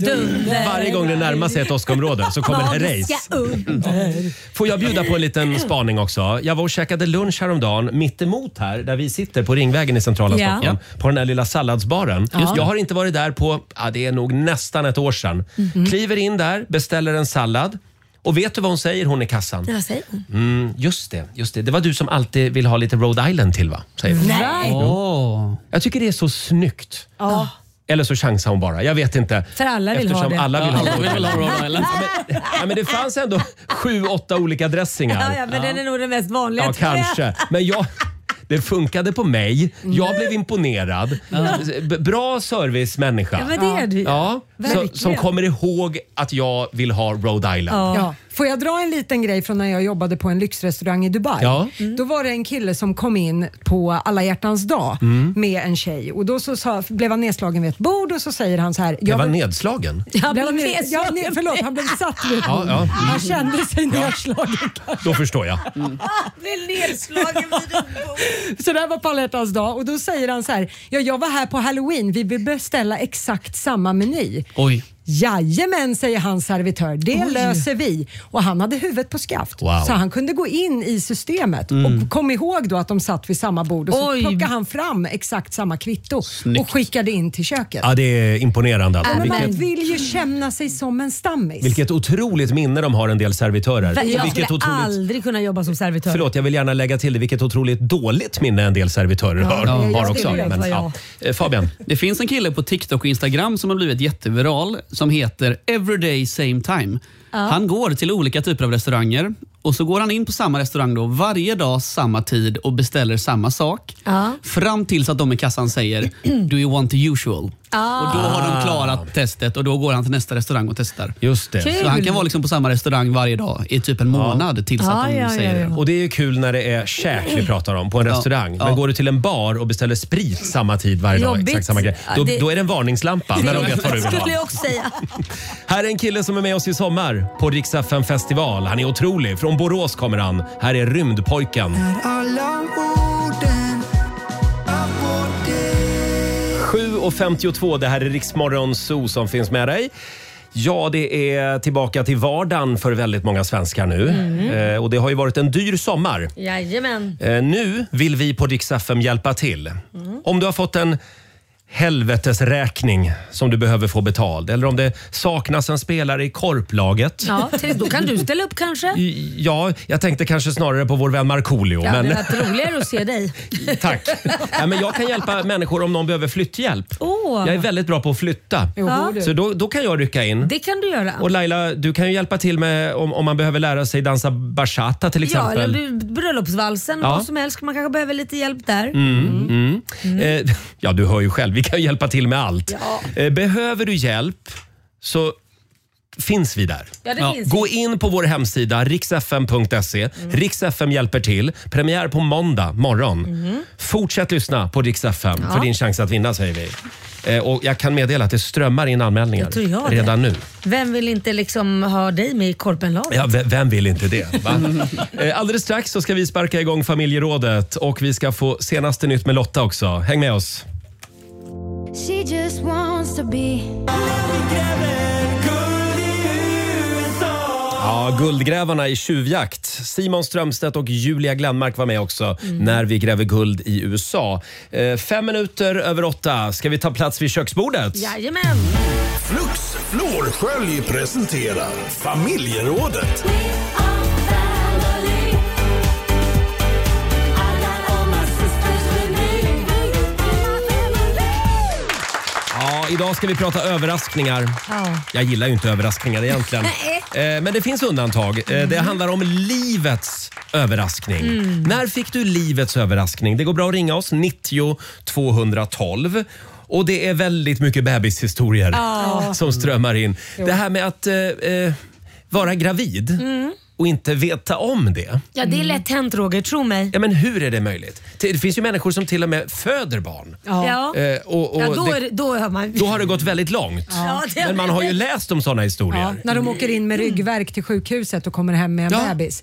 det närmar sig ett åskområde så kommer Herreys. Får jag bjuda på en liten spaning också? Jag var och käkade lunch häromdagen mitt emot här där vi sitter på Ringvägen i centrala Stockholm. På den där lilla salladsbaren. Jag har inte varit där på, det är nog nästan ett år sedan. Kliver in där, beställer en sallad. Och vet du vad hon säger, hon i kassan? Vad säger hon? Just det. Det var du som alltid vill ha lite Rhode Island till, va? Säger hon. Nej. Jag tycker det är så snyggt. Eller så chansar hon bara. Jag vet inte. För alla vill ha det. Alla vill ha Rhode Island. Men det fanns ändå 7-8 olika dressingar. Ja, men den är nog den mest vanliga. Ja, kanske. Men det funkade på mig. Jag blev imponerad. Bra servicemänniska. Ja, men det är du. Ja, som kommer ihåg att jag vill ha Rhode Island. Ja. Får jag dra en liten grej från när jag jobbade på en lyxrestaurang i Dubai? Ja. Då var det en kille som kom in på alla hjärtans dag med en tjej. Och då blev han nedslagen vid ett bord och så säger han så här... Blev han nedslagen? Han blev satt vid ett bord. Han kände sig nedslagen. Då förstår jag. Blev nedslagen vid ett bord. Så det här var på alla hjärtans dag och då säger han så här: jag var här på Halloween, vi vill beställa exakt samma meny. Oj. Jajamän, säger hans servitör. Det löser vi. Och han hade huvudet på skaft. Wow. Så han kunde gå in i systemet och kom ihåg då att de satt vid samma bord. Och så plockade han fram exakt samma kvitto och skickade in till köket. Ja, det är imponerande. Alltså. Man vill ju känna sig som en stammis. Vilket otroligt minne de har, en del servitörer. Jag skulle aldrig kunna jobba som servitör. Förlåt, jag vill gärna lägga till det. Vilket otroligt dåligt minne en del servitörer har också. Men, Fabian? Det finns en kille på TikTok och Instagram som har blivit jätteviral som heter Everyday Same Time. Han går till olika typer av restauranger och så går han in på samma restaurang då varje dag samma tid och beställer samma sak. Fram tills att de i kassan säger do you want the usual? Och då har de klarat testet och då går han till nästa restaurang och testar. Just det. Så han kan vara liksom på samma restaurang varje dag i typ en månad tills att de säger det. Och det är ju kul när det är käk vi pratar om på en restaurang. Men går du till en bar och beställer sprit samma tid varje dag, exakt samma grej. Då är det en varningslampa när de vet vad du vill ha. Skulle jag också säga. Här är en kille som är med oss i sommar på Rix FM festival. Han är otrolig. Från Borås kommer han. Här är Rymdpojken. 7:52, det här är Rix Morgon Zoo som finns med dig. Ja, det är tillbaka till vardagen för väldigt många svenskar nu. Och det har ju varit en dyr sommar. Jajamän. Nu vill vi på Rix FM hjälpa till. Om du har fått en helvetesräkning som du behöver få betald, eller om det saknas en spelare i korplaget. Ja, då kan du ställa upp kanske? Ja, jag tänkte kanske snarare på vår vän Markoolio. Ja, men det har varit roligare att se dig. Tack. Ja, men jag kan hjälpa människor om någon behöver flytthjälp. Jag är väldigt bra på att flytta. Så då kan jag rycka in. Det kan du göra. Och Laila, du kan ju hjälpa till med om man behöver lära sig dansa bachata till exempel. Ja, eller bröllopsvalsen. Vad som helst. Man kanske behöver lite hjälp där. Ja, du hör ju själv. Vi kan hjälpa till med allt. Behöver du hjälp så finns vi där. Finns. Gå in på vår hemsida riksfm.se. Riksfm hjälper till. Premiär på måndag morgon. Fortsätt lyssna på Rix FM för din chans att vinna, säger vi. Och jag kan meddela att det strömmar in anmälningar redan nu. Vem vill inte liksom ha dig med i korpenlaget? Ja, vem vill inte det? Va? Alldeles strax så ska vi sparka igång familjerådet och vi ska få senaste nytt med Lotta också. Häng med oss. She just wants to be. Ja, guldgrävarna i tjuvjakt. Simon Strömstedt och Julia Glenmark var med också när vi gräver guld i USA. 7:05 ska vi ta plats vid köksbordet. Jajamän. Flux Flårskölj presenterar familjerådet. Ja, idag ska vi prata överraskningar. Jag gillar ju inte överraskningar egentligen. Men det finns undantag. Det handlar om livets överraskning. När fick du livets överraskning? Det går bra att ringa oss, 90 212. Och det är väldigt mycket bebishistorier som strömmar in. Det här med att vara gravid och inte veta om det. Ja, det är lätt hänt, Roger, tro mig. Ja, men hur är det möjligt? Det finns ju människor som till och med föder barn. Då har det gått väldigt långt. Men man har ju läst om sådana historier. När de åker in med ryggvärk till sjukhuset och kommer hem med en bebis.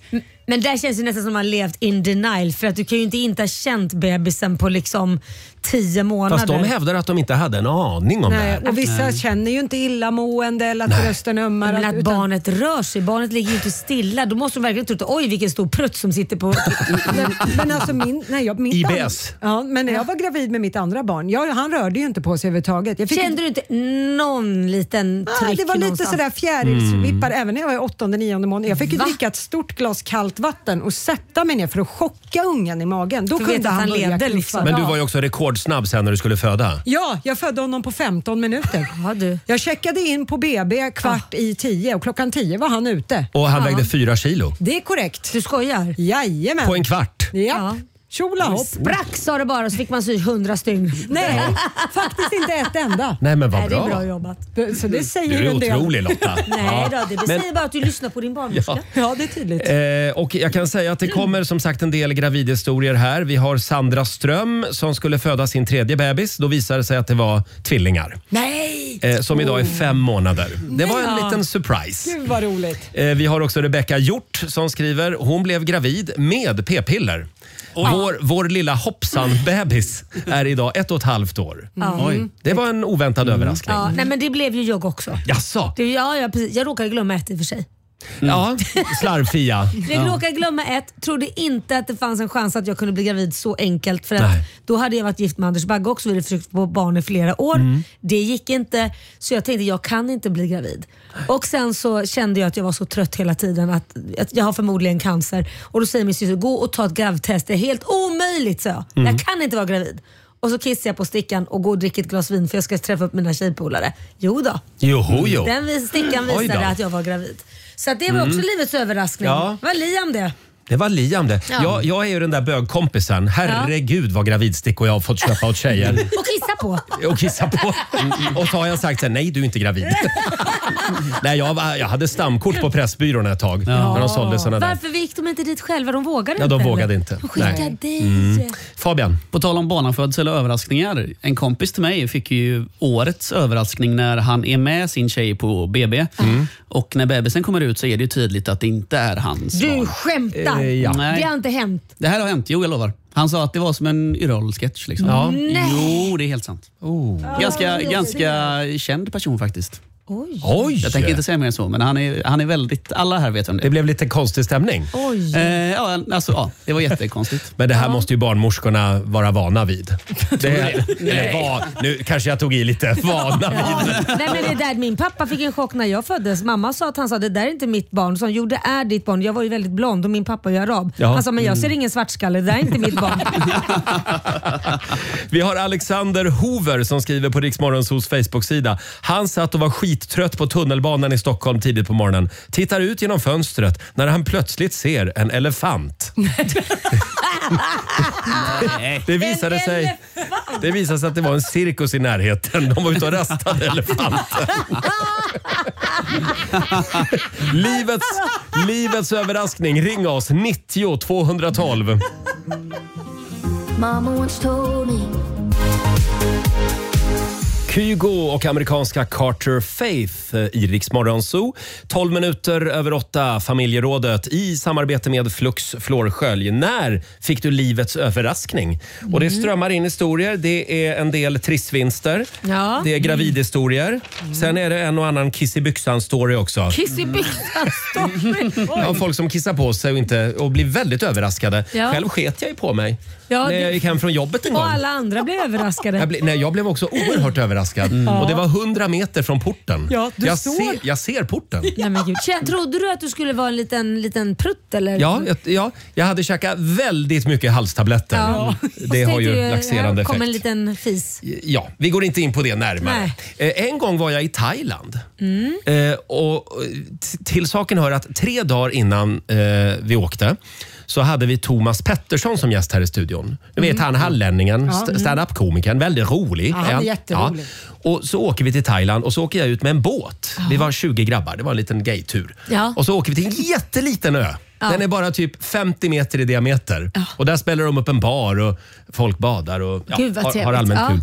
Men där känns det nästan som att man levt in denial, för att du kan ju inte ha känt bebisen på liksom 10 månader. Fast de hävdar att de inte hade en aning om det här. Och vissa känner ju inte illamående eller att rösten ömmar. Men att barnet rör sig, barnet ligger ju inte stilla. Då måste de verkligen tro att oj vilken stor prutt som sitter på... men alltså min IBS. Men när jag var gravid med mitt andra barn, han rörde ju inte på sig överhuvudtaget. Kände du inte någon liten tryck? Det var lite någonstans? sådär fjärilsvippar även när jag var 8-9 månader. Jag fick ju dricka ett stort glas kallt vatten och sätta mig ner för att chocka ungen i magen. Då kunde han levde liksom. Men du var ju också rekordsnabb sen när du skulle föda. Ja, jag födde honom på 15 minuter. Jag checkade in på BB 9:15 och klockan 10 var han ute. Och han vägde 4 kilo. Det är korrekt. Du skojar? Jajamän. På en kvart. Ja. Tjola hopp. Sprack sa det bara, så fick man sy 100 stygn. Nej, faktiskt inte ett enda. Nej, men vad bra. Det är bra jobbat. Så det säger du är otrolig, Lotta. Nej då, det säger bara att du lyssnar på din barnmorska. Ja, det är tydligt. Och jag kan säga att det kommer som sagt en del gravidhistorier här. Vi har Sandra Ström som skulle föda sin 3:e bebis. Då visade det sig att det var tvillingar. Nej! Som idag är 5 månader. Det var en liten surprise. Gud vad roligt. Vi har också Rebecca Hjort som skriver, hon blev gravid med p-piller. Vår lilla hoppsan-bebis är idag 1,5 år. Oj. Det var en oväntad överraskning. Ja, nej, men det blev ju jag också. Jaså? Ja, precis. Jag råkade glömma ett i och för sig. Ja, slarvfia. Jag råkade glömma ett. Trodde inte att det fanns en chans att jag kunde bli gravid så enkelt. För att då hade jag varit gift med Anders Bagge också. Vi hade försökt få barn i flera år. Det gick inte. Så jag tänkte, jag kan inte bli gravid. Och sen så kände jag att jag var så trött hela tiden att jag har förmodligen cancer. Och då säger min syster, gå och ta ett gravtest. Det är helt omöjligt, så jag. Jag kan inte vara gravid. Och så kissar jag på stickan och går och dricker ett glas vin för jag ska träffa upp mina tjejpolare. Jo. Den stickan visade att jag var gravid. Så att det var också livets överraskning. Ja. Vad Liam det? Det var Liam det. Ja. Jag är ju den där bögkompisen. Herregud vad gravidstickor jag har fått köpa åt tjejer. Och kissa på. Och så har jag sagt så här, nej du är inte gravid. Nej, jag hade stamkort på Pressbyrån ett tag. När de sålde såna där. Varför gick de inte dit själva? De vågade inte. Ja, de vågade inte. De skickade dig. Fabian. På tal om barnafödsel och överraskningar. En kompis till mig fick ju årets överraskning när han är med sin tjej på BB. Och när bebisen kommer ut så är det ju tydligt att det inte är hans barn. Du skämtar. Ja. Det har inte hänt. Det här har hänt, jo jag lovar. Han sa att det var som en Yrrol-sketch liksom. Ja. Jo, det är helt sant. Ganska känd person faktiskt. Oj. Jag tänker inte säga mer än så, men han är väldigt... Alla här vet om det. Det blev lite konstig stämning. Det var jättekonstigt. Men det här måste ju barnmorskorna vara vana vid. Nu kanske jag tog i lite vana vid. Nej, men det där, min pappa fick en chock när jag föddes. Mamma sa att han sa, det där är inte mitt barn. Så jo, det är ditt barn. Jag var ju väldigt blond och min pappa är arab. Han sa, men jag ser ingen svartskalle. Det där är inte mitt barn. Vi har Alexander Hoover som skriver på Rix Morgonzoos Facebook-sida. Han satt och var skittrött på tunnelbanan i Stockholm tidigt på morgonen. Tittar ut genom fönstret när han plötsligt ser en elefant. Det visade sig att det var en cirkus i närheten. De var ute och rastade elefanter. Livets överraskning. Ring oss 90 212. Mama once told me. Kygo och amerikanska Carter Faith i Rix Morgonzoo. 12 minuter över 8, familjerådet i samarbete med Flux Flårskölj. När fick du livets överraskning? Och det strömmar in historier. Det är en del trissvinster. Ja. Det är gravidhistorier. Sen är det en och annan kiss i byxan-story också. Kiss i byxan-story? Ja, folk som kissar på sig och blir väldigt överraskade. Ja. Själv sket jag ju på mig. Ja, när jag gick hem från jobbet en gång. Och alla andra blev överraskade. Jag blev också oerhört överraskad. Och det var 100 meter från porten. Ja, jag ser porten. Nej, men Gud. Trodde du att du skulle vara en liten prutt? Eller? Ja, jag hade käkat väldigt mycket halstabletter. Ja. Det har ju laxerande effekt. Kom en liten fis. Ja, vi går inte in på det närmare. En gång var jag i Thailand. Och till saken hör att 3 dagar innan vi åkte så hade vi Thomas Pettersson som gäst här i studion. Du vet han hallänningen, stand-up-komikern, väldigt rolig. Ja, han är jätterolig. Ja. Och så åker vi till Thailand och så åker jag ut med en båt. Vi var 20 grabbar, det var en liten gaytur. Ja. Och så åker vi till en jätteliten ö. Den är bara typ 50 meter i diameter. Och där spelar de upp en bar och folk badar och har allmänt kul.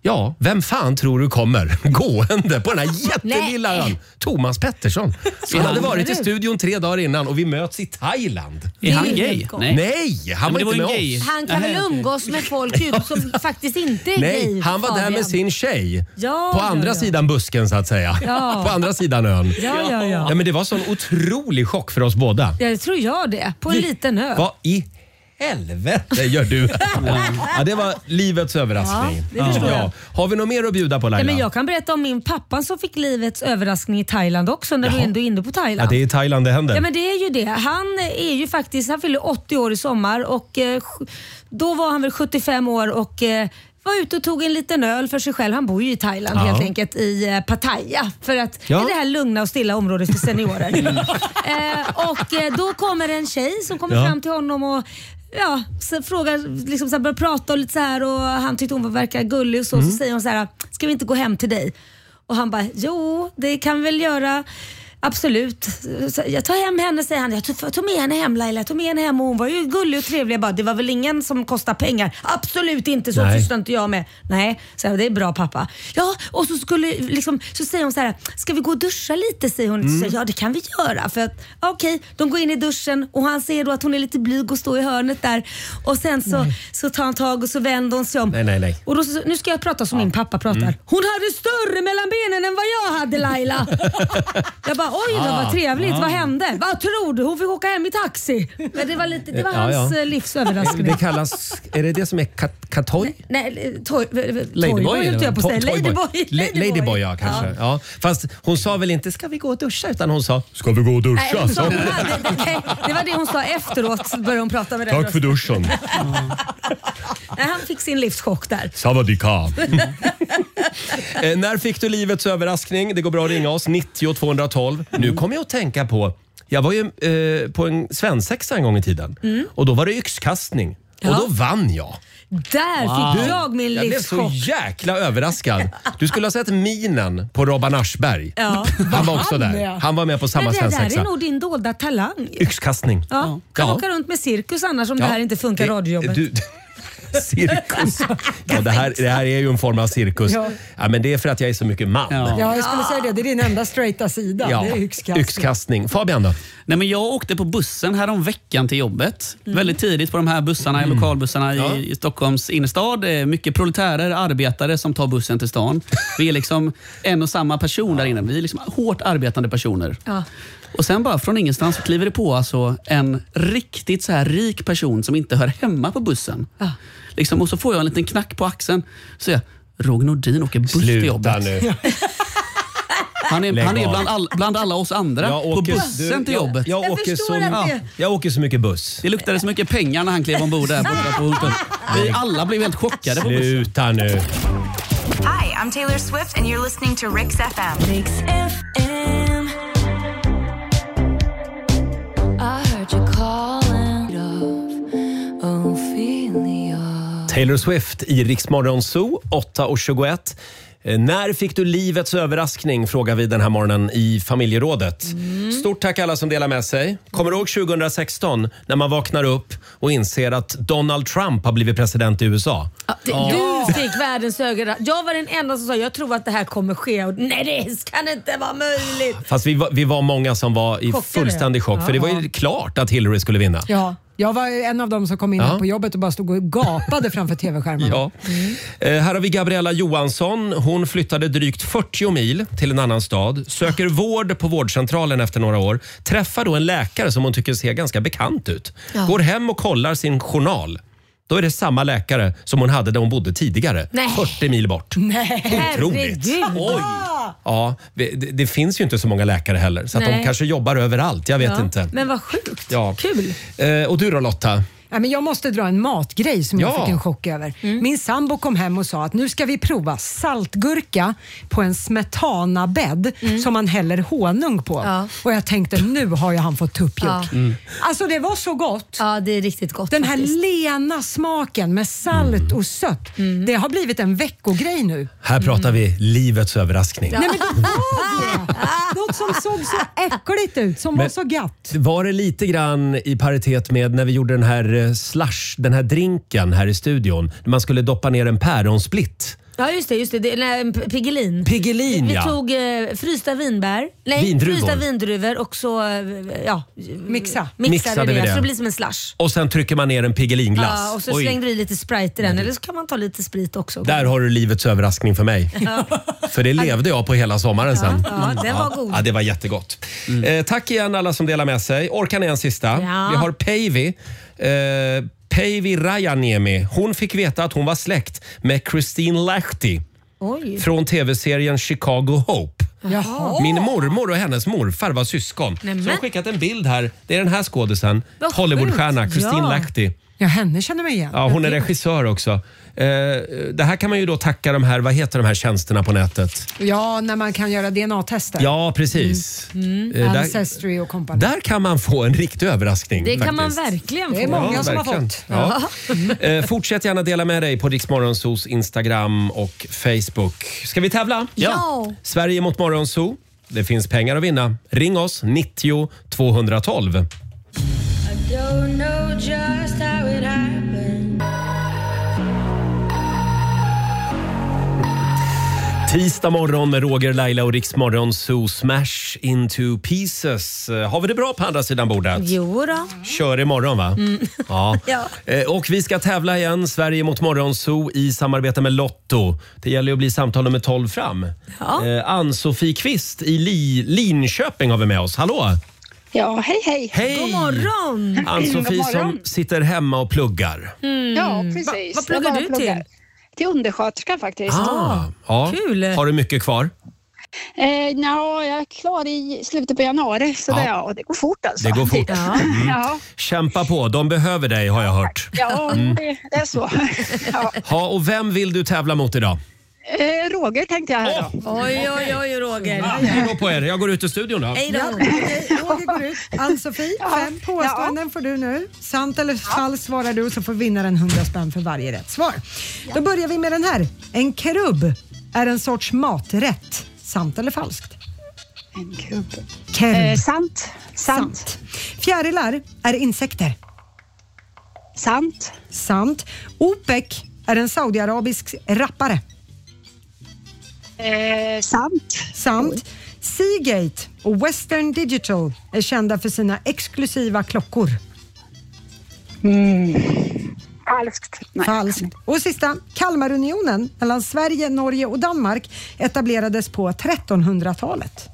Ja, vem fan tror du kommer gående på den här jättelilla ön? Thomas Pettersson. Han hade varit i studion 3 dagar innan och vi möts i Thailand. Är han gay? Nej, han var inte med oss. Han kan väl umgås med folk som faktiskt inte är gay. Nej, han var där med sin tjej. Ja, på andra sidan busken så att säga. Ja. På andra sidan ön. Ja. Men det var sån otrolig chock för oss båda. Jag tror jag det. På en liten ö. Vad i helvete gör du? Ja, det var livets överraskning. Ja, det förstår jag. Har vi något mer att bjuda på, Laila? Men jag kan berätta om min pappa som fick livets överraskning i Thailand också, när du ändå är inne på Thailand. Ja, det är i Thailand det händer. Ja, men det är ju det. Han fyller 80 år i sommar och då var han väl 75 år och var ute och tog en liten öl för sig själv. Han bor ju i Thailand helt enkelt, i Pattaya. För att det är det här lugna och stilla området för seniorer. Och då kommer en tjej som kommer fram till honom och så frågar, liksom så här, börjar prata och lite så här, och han tyckte hon verkar gullig och så säger hon så här: ska vi inte gå hem till dig? Och han bara, jo det kan vi väl göra. Absolut. Jag tar hem henne, säger han. Jag tog med henne hem, Laila. Jag tog med henne hem och hon var ju gullig och trevlig. Jag bara, det var väl ingen som kostar pengar? Absolut inte, så sysslar inte jag med. Nej, så det är bra pappa. Ja, och så så säger hon så här: ska vi gå och duscha lite, säger hon. Så, ja, det kan vi göra. För att, okej, de går in i duschen och han ser då att hon är lite blyg och står i hörnet där. Och sen så tar han tag och så vänder hon sig om. Nej. Och då, nu ska jag prata som min pappa pratar. Hon hade större mellan benen än vad jag hade, Laila. Jag bara, oj då, vad trevligt. Vad hände? Vad tror du? Hon fick åka hem i taxi. Men det var hans livsöverraskning. Det kallas, är det som är katoj? Nej, Ladyboy. Ladyboy, ja, kanske. Ja. Fast hon sa väl inte, ska vi gå och duscha? Utan hon sa, ska vi gå och duscha? Det var det hon sa efteråt. Började hon prata med Tack för duschen. Nej, han fick sin livschock där. Savadika. När fick du livets överraskning? Det går bra att ringa oss, 90 212. Nu kommer jag att tänka på, jag var ju på en svensexa en gång i tiden. Och då var det yxkastning. Och då vann jag. Där fick jag min livschock. Jag blev så jäkla överraskad. Du skulle ha sett minen på Robban Aschberg. Han var också där. Han var med på samma svensexa. Men det där är nog din dolda talang. Yxkastning. Kan åka runt med cirkus annars om det här inte funkar radiojobbet. Cirkus. Ja, det här är ju en form av cirkus. Ja, men det är för att jag är så mycket man. Ja, jag skulle säga det. Det är din enda straighta sida. Det är yxkastning. Fabian då? Nej, men jag åkte på bussen här om veckan till jobbet. Väldigt tidigt på de här bussarna, lokalbussarna i Stockholms innerstad. Det är mycket proletärer, arbetare som tar bussen till stan. Vi är liksom en och samma person där inne. Vi är liksom hårt arbetande personer. Och sen bara från ingenstans kliver det på alltså en riktigt så här rik person som inte hör hemma på bussen. Liksom, och så får jag en liten knack på axeln. Så jag, Roger Nordin åker buss till jobbet. Nu. Han är bland alla oss andra på bussen till jobbet. Jag åker så mycket buss. Det luktade så mycket pengar när han klev ombord där borta på Hulten. Vi alla blev helt chockade på bussen. Sluta nu. Hi, I'm Taylor Swift and you're listening to Rix FM. Rix FM. I heard you calling of Ophelia. Taylor Swift i Rix Morgon Zoo, 8:21. När fick du livets överraskning, frågar vi den här morgonen i familjerådet. Stort tack alla som delar med sig. Kommer du ihåg 2016 när man vaknar upp och inser att Donald Trump har blivit president i USA? Du fick världens ögon. Jag var den enda som sa, jag tror att det här kommer ske. Och, nej, det kan inte vara möjligt. Fast vi var många som var i fullständig chock. För det var ju klart att Hillary skulle vinna. Ja. Jag var en av dem som kom in här på jobbet och bara stod och gapade framför tv-skärmen. Här har vi Gabriella Johansson. Hon flyttade drygt 40 mil till en annan stad. Söker vård på vårdcentralen efter några år. Träffar då en läkare som hon tycker ser ganska bekant ut. Går hem och kollar sin journal. Då är det samma läkare som hon hade där hon bodde tidigare. 40 mil bort. Otroligt. Oj. Ja, det finns ju inte så många läkare heller. Så att de kanske jobbar överallt. Jag vet inte. Men vad sjukt. Kul. Och du då, Lotta? Ja, men jag måste dra en matgrej som jag fick en chock över. Min sambo kom hem och sa att nu ska vi prova saltgurka på en smetanabädd som man häller honung på. Och jag tänkte, nu har ju han fått tuppjuck. Alltså det var så gott. Ja, det är riktigt gott. Den här lena smaken med salt och sött. Det har blivit en veckogrej nu. Här pratar vi livets överraskning. Nej, men det var det. Något som såg så äckligt ut, som var så gott. Var det lite grann i paritet med när vi gjorde den här slush, den här drinken här i studion. Man skulle doppa ner en päronsplitt Ja, just det. Piggelin. Piggelin, Vi tog frysta vinbär. Nej, frysta vindruvor och så mixade vi det. Så det blir som en slush. Och sen trycker man ner en Piggelinglass. Ja, och så slängde vi lite Sprite i den. Eller så kan man ta lite sprit också. Där har du livets överraskning för mig. För det levde jag på hela sommaren sen. Ja, det var god. Ja, det var jättegott. Tack igen alla som delar med sig. Orkar ni en sista? Ja. Vi har Päivi Rajaniemi. Hon fick veta att hon var släkt med Christine Lahti. Oj. Från tv-serien Chicago Hope. Jaha. Min mormor och hennes morfar var syskon. Så jag har skickat en bild här. Det är den här skådisen. Hollywoodstjärna Christine Lahti. Ja, henne känner mig igen. Ja, hon är regissör också. Det här kan man ju då tacka de här, vad heter de här tjänsterna på nätet? Ja, när man kan göra DNA-tester. Ja, precis. Ancestry och company. Där kan man få en riktig överraskning. Det kan faktiskt. man verkligen få. Det är många som verkligen. har fått. Ja. Fortsätt gärna dela med dig på Rix Morgonzos Instagram och Facebook. Ska vi tävla? Ja. Sverige mot Morgonzoo. Det finns pengar att vinna. Ring oss, 90 212. I don't know just how it happened. Tisdag morgon med Roger, Laila och Rix Morgonzoo. Smash into pieces. Har vi det bra på andra sidan bordet? Jo då. Kör imorgon va? Ja. Ja. Och vi ska tävla igen, Sverige mot Morgonzoo i samarbete med Lotto. Det gäller att bli samtal nummer 12 fram. Ja. Ann-Sofie Kvist i Linköping har vi med oss. Hallå! Ja, hej. Hej! God morgon! Ann-Sofie som sitter hemma och pluggar. Ja, precis. Vad pluggar du till? Till undersköterska faktiskt. Ja. Kul! Har du mycket kvar? Jag är klar i slutet på januari. Så det går fort alltså. Det går fort. Ja. Kämpa på, de behöver dig har jag hört. Ja, det är så. Ja, och vem vill du tävla mot idag? Roger tänkte jag här då. Oj, Roger. Hej då på er, jag går ut ur studion då. Hej då. Roger går ut. Ann-Sofie, 5 påståenden får du nu. Sant eller falskt svarar du, så får vinnaren 100 spänn för varje rätt svar. Då börjar vi med den här. En kerub är en sorts maträtt. Sant eller falskt? En kerub. Sant. Fjärilar är insekter. Sant. OPEC är en saudiarabisk rappare. Sant. Seagate och Western Digital är kända för sina exklusiva klockor. Falskt. Och sista, Kalmarunionen mellan Sverige, Norge och Danmark etablerades på 1300-talet.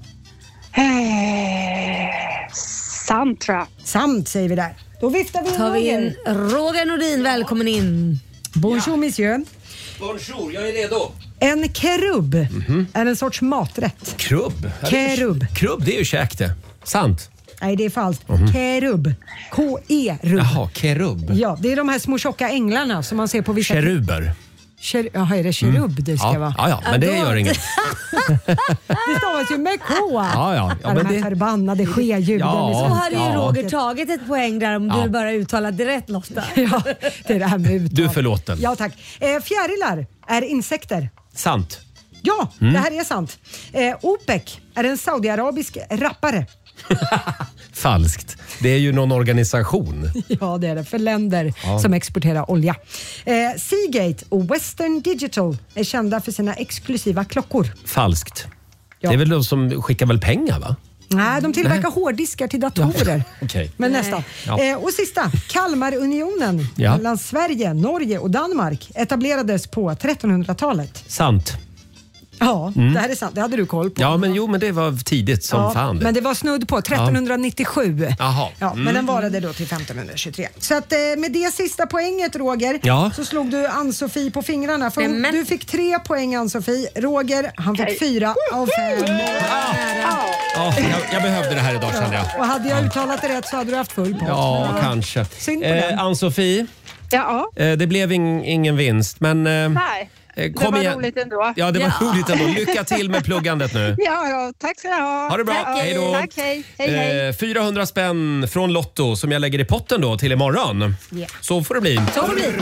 Sant tror jag. Sant säger vi där. Då viftar vi tar vi in Roger Nordin, välkommen in. Bonjour monsieur. Bonjour, jag är redo. En kerub är en sorts maträtt. Krubb? Kerub. Krubb, det är ju käk det. Sant? Nej, det är falskt. Kerub. K-E-rub. Jaha, kerub. Ja, det är de här små tjocka änglarna som man ser på vissa... Keruber. Jaha, är det kerub det ska vara? Ja, men det gör inget. Det stavas ju med K. Ja, men de här förbannade ske-ljuden. Så hade ju Roger tagit ett poäng där om du bara uttalade det rätt, Lotta. Ja, det är det här med uttal. Du är förlåten. Ja, tack. Fjärilar är insekter. Sant. Ja, det här är sant. OPEC är en saudiarabisk rappare. Falskt. Det är ju någon organisation. Ja, det är det. För länder som exporterar olja. Seagate och Western Digital är kända för sina exklusiva klockor. Falskt. Ja. Det är väl de som skickar väl pengar va? Nej, de tillverkar hårddiskar till datorer. Okay. Men nästan. Och sista, Kalmarunionen mellan Sverige, Norge och Danmark etablerades på 1300-talet. Sant. Ja, det här är sant. Det hade du koll på. Ja, men det var tidigt som fan. Men det var snudd på 1397. Jaha. Ja, men den varade då till 1523. Så att med det sista poänget, Roger, så slog du Ann-Sofie på fingrarna. För du fick 3 poäng, Ann-Sofie. Roger, han fick 4 av 5. Ja, jag behövde det här idag, kände jag. Och hade jag uttalat det rätt så hade du haft full pott. Ja, kanske. Synd på den. Ann-Sofie, det blev ingen vinst, men... Nej. Det var roligt ändå. Ja, det var roligt ändå. Lycka till med pluggandet nu. Ja, tack ska du ha. Ha det bra. Hej då. Tack, hej. 400 spänn från Lotto som jag lägger i potten då till imorgon. Yeah. Så får det bli. Så får det bli.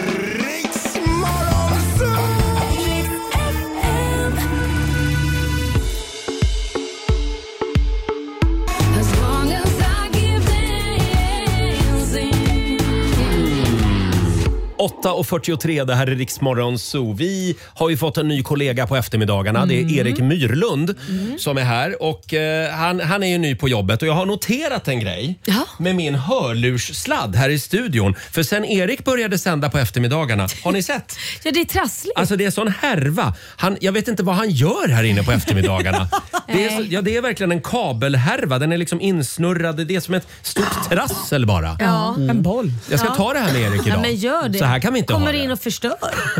8:43, det här är Riksmorgon Zoo. Vi har ju fått en ny kollega på eftermiddagarna. Det är Erik Myrlund som är här. Och han är ju ny på jobbet. Och jag har noterat en grej med min hörlurssladd här i studion. För sen Erik började sända på eftermiddagarna, har ni sett? Ja, det är trassligt. Alltså det är sån härva. Jag vet inte vad han gör här inne på eftermiddagarna. Det är verkligen en kabelhärva. Den är liksom insnurrad. Det är som ett stort trassel bara. Ja, en boll. Jag ska ta det här med Erik idag. Ja, men gör det. Så här kan vi inte kommer ha det. in och förstör.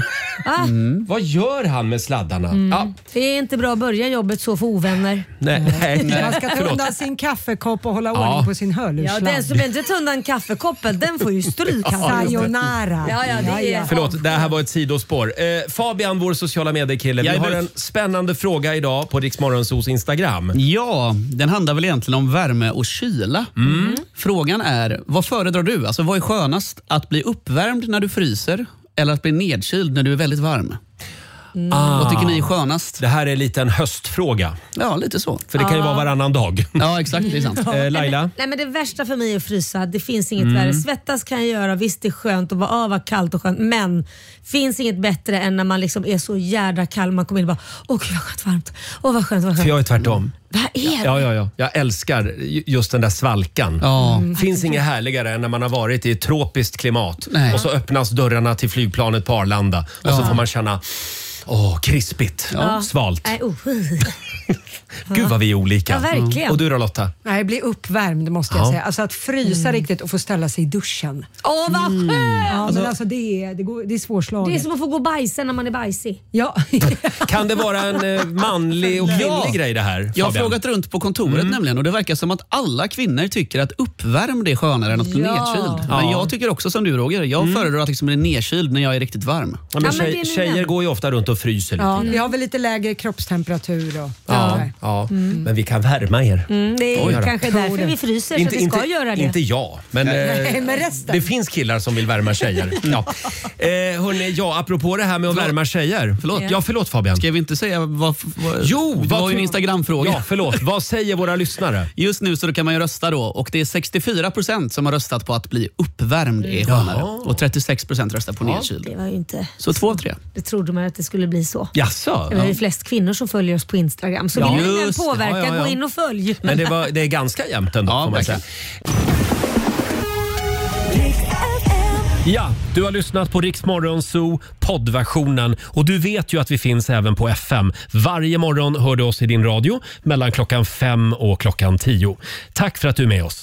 Vad gör han med sladdarna? Ja. Det är inte bra att börja jobbet så för ovänner. Nej. Man ska ta undan sin kaffekopp och hålla ordning på sin hörlurssladd. Ja, den som inte tar undan kaffekoppen, den får ju stryk. Sayonara. Förlåt, det här var ett sidospår. Fabian, vår sociala mediekille, vi har en spännande fråga idag på Riksmorgonsos Instagram. Ja, den handlar väl egentligen om värme och kyla. Frågan är, vad föredrar du? Alltså, vad är skönast? Att bli uppvärmd när du fryser eller att bli nedkyld när du är väldigt varm? Vad tycker ni är skönast? Det här är lite en höstfråga. Ja, lite så. För det kan ju vara varannan dag. Ja, exakt. Det är sant. Laila? Nej, men det värsta för mig är att frysa. Det finns inget värre. Svettas kan jag göra. Visst, det är skönt att vara kallt och skönt. Men finns inget bättre än när man liksom är så jävla kall. Man kommer in och bara, åh gud vad skönt varmt. Åh vad skönt, vad skönt. För jag är tvärtom. Vad är det? Ja. Jag älskar just den där svalkan. Finns inget härligare än när man har varit i ett tropiskt klimat. Och så öppnas dörrarna till flygplanet på Arlanda. Och så får man känna krispigt, svalt. Gud vad vi är olika. Ja, verkligen. Och du då Lotta? Nej, bli uppvärmd måste jag säga. Alltså att frysa riktigt och få ställa sig i duschen. Åh vad skönt! Ja, men alltså det är svårslaget. Det är som att få gå bajsa när man är bajsig. Ja. Kan det vara en manlig och kvinnlig grej det här? Jag har frågat runt på kontoret nämligen och det verkar som att alla kvinnor tycker att uppvärmd är skönare än att bli nedkyld. Men jag tycker också som du Roger, jag föredrar att liksom bli nedkyld när jag är riktigt varm. Ja, men tjejer går ju ofta runt och fryser lite. Ja, vi har väl lite lägre kroppstemperatur och men vi kan värma er. Det är kanske därför vi fryser, så vi ska göra det. Inte jag, men, men resten. Det finns killar som vill värma tjejer. Hörrni, apropå det här med att värma tjejer. Förlåt Fabian. Ska vi inte säga vad det var ju en Instagram-fråga. Ja, förlåt. Vad säger våra lyssnare? Just nu så kan man ju rösta då och det är 64% som har röstat på att bli uppvärmd är skönare och 36% röstar på nedkyld. Det var ju inte... Så 2 av 3. Det trodde man att det skulle bli så. Jaså? Det var ju flest kvinnor som följer oss på Instagram. Så vill ni påverka, gå in och följ. Men det är ganska jämnt ändå får man säga. Ja, du har lyssnat på Riksmorgon Zoo poddversionen och du vet ju att vi finns även på FM. Varje morgon hör du oss i din radio mellan klockan 5 och klockan 10. Tack för att du är med oss.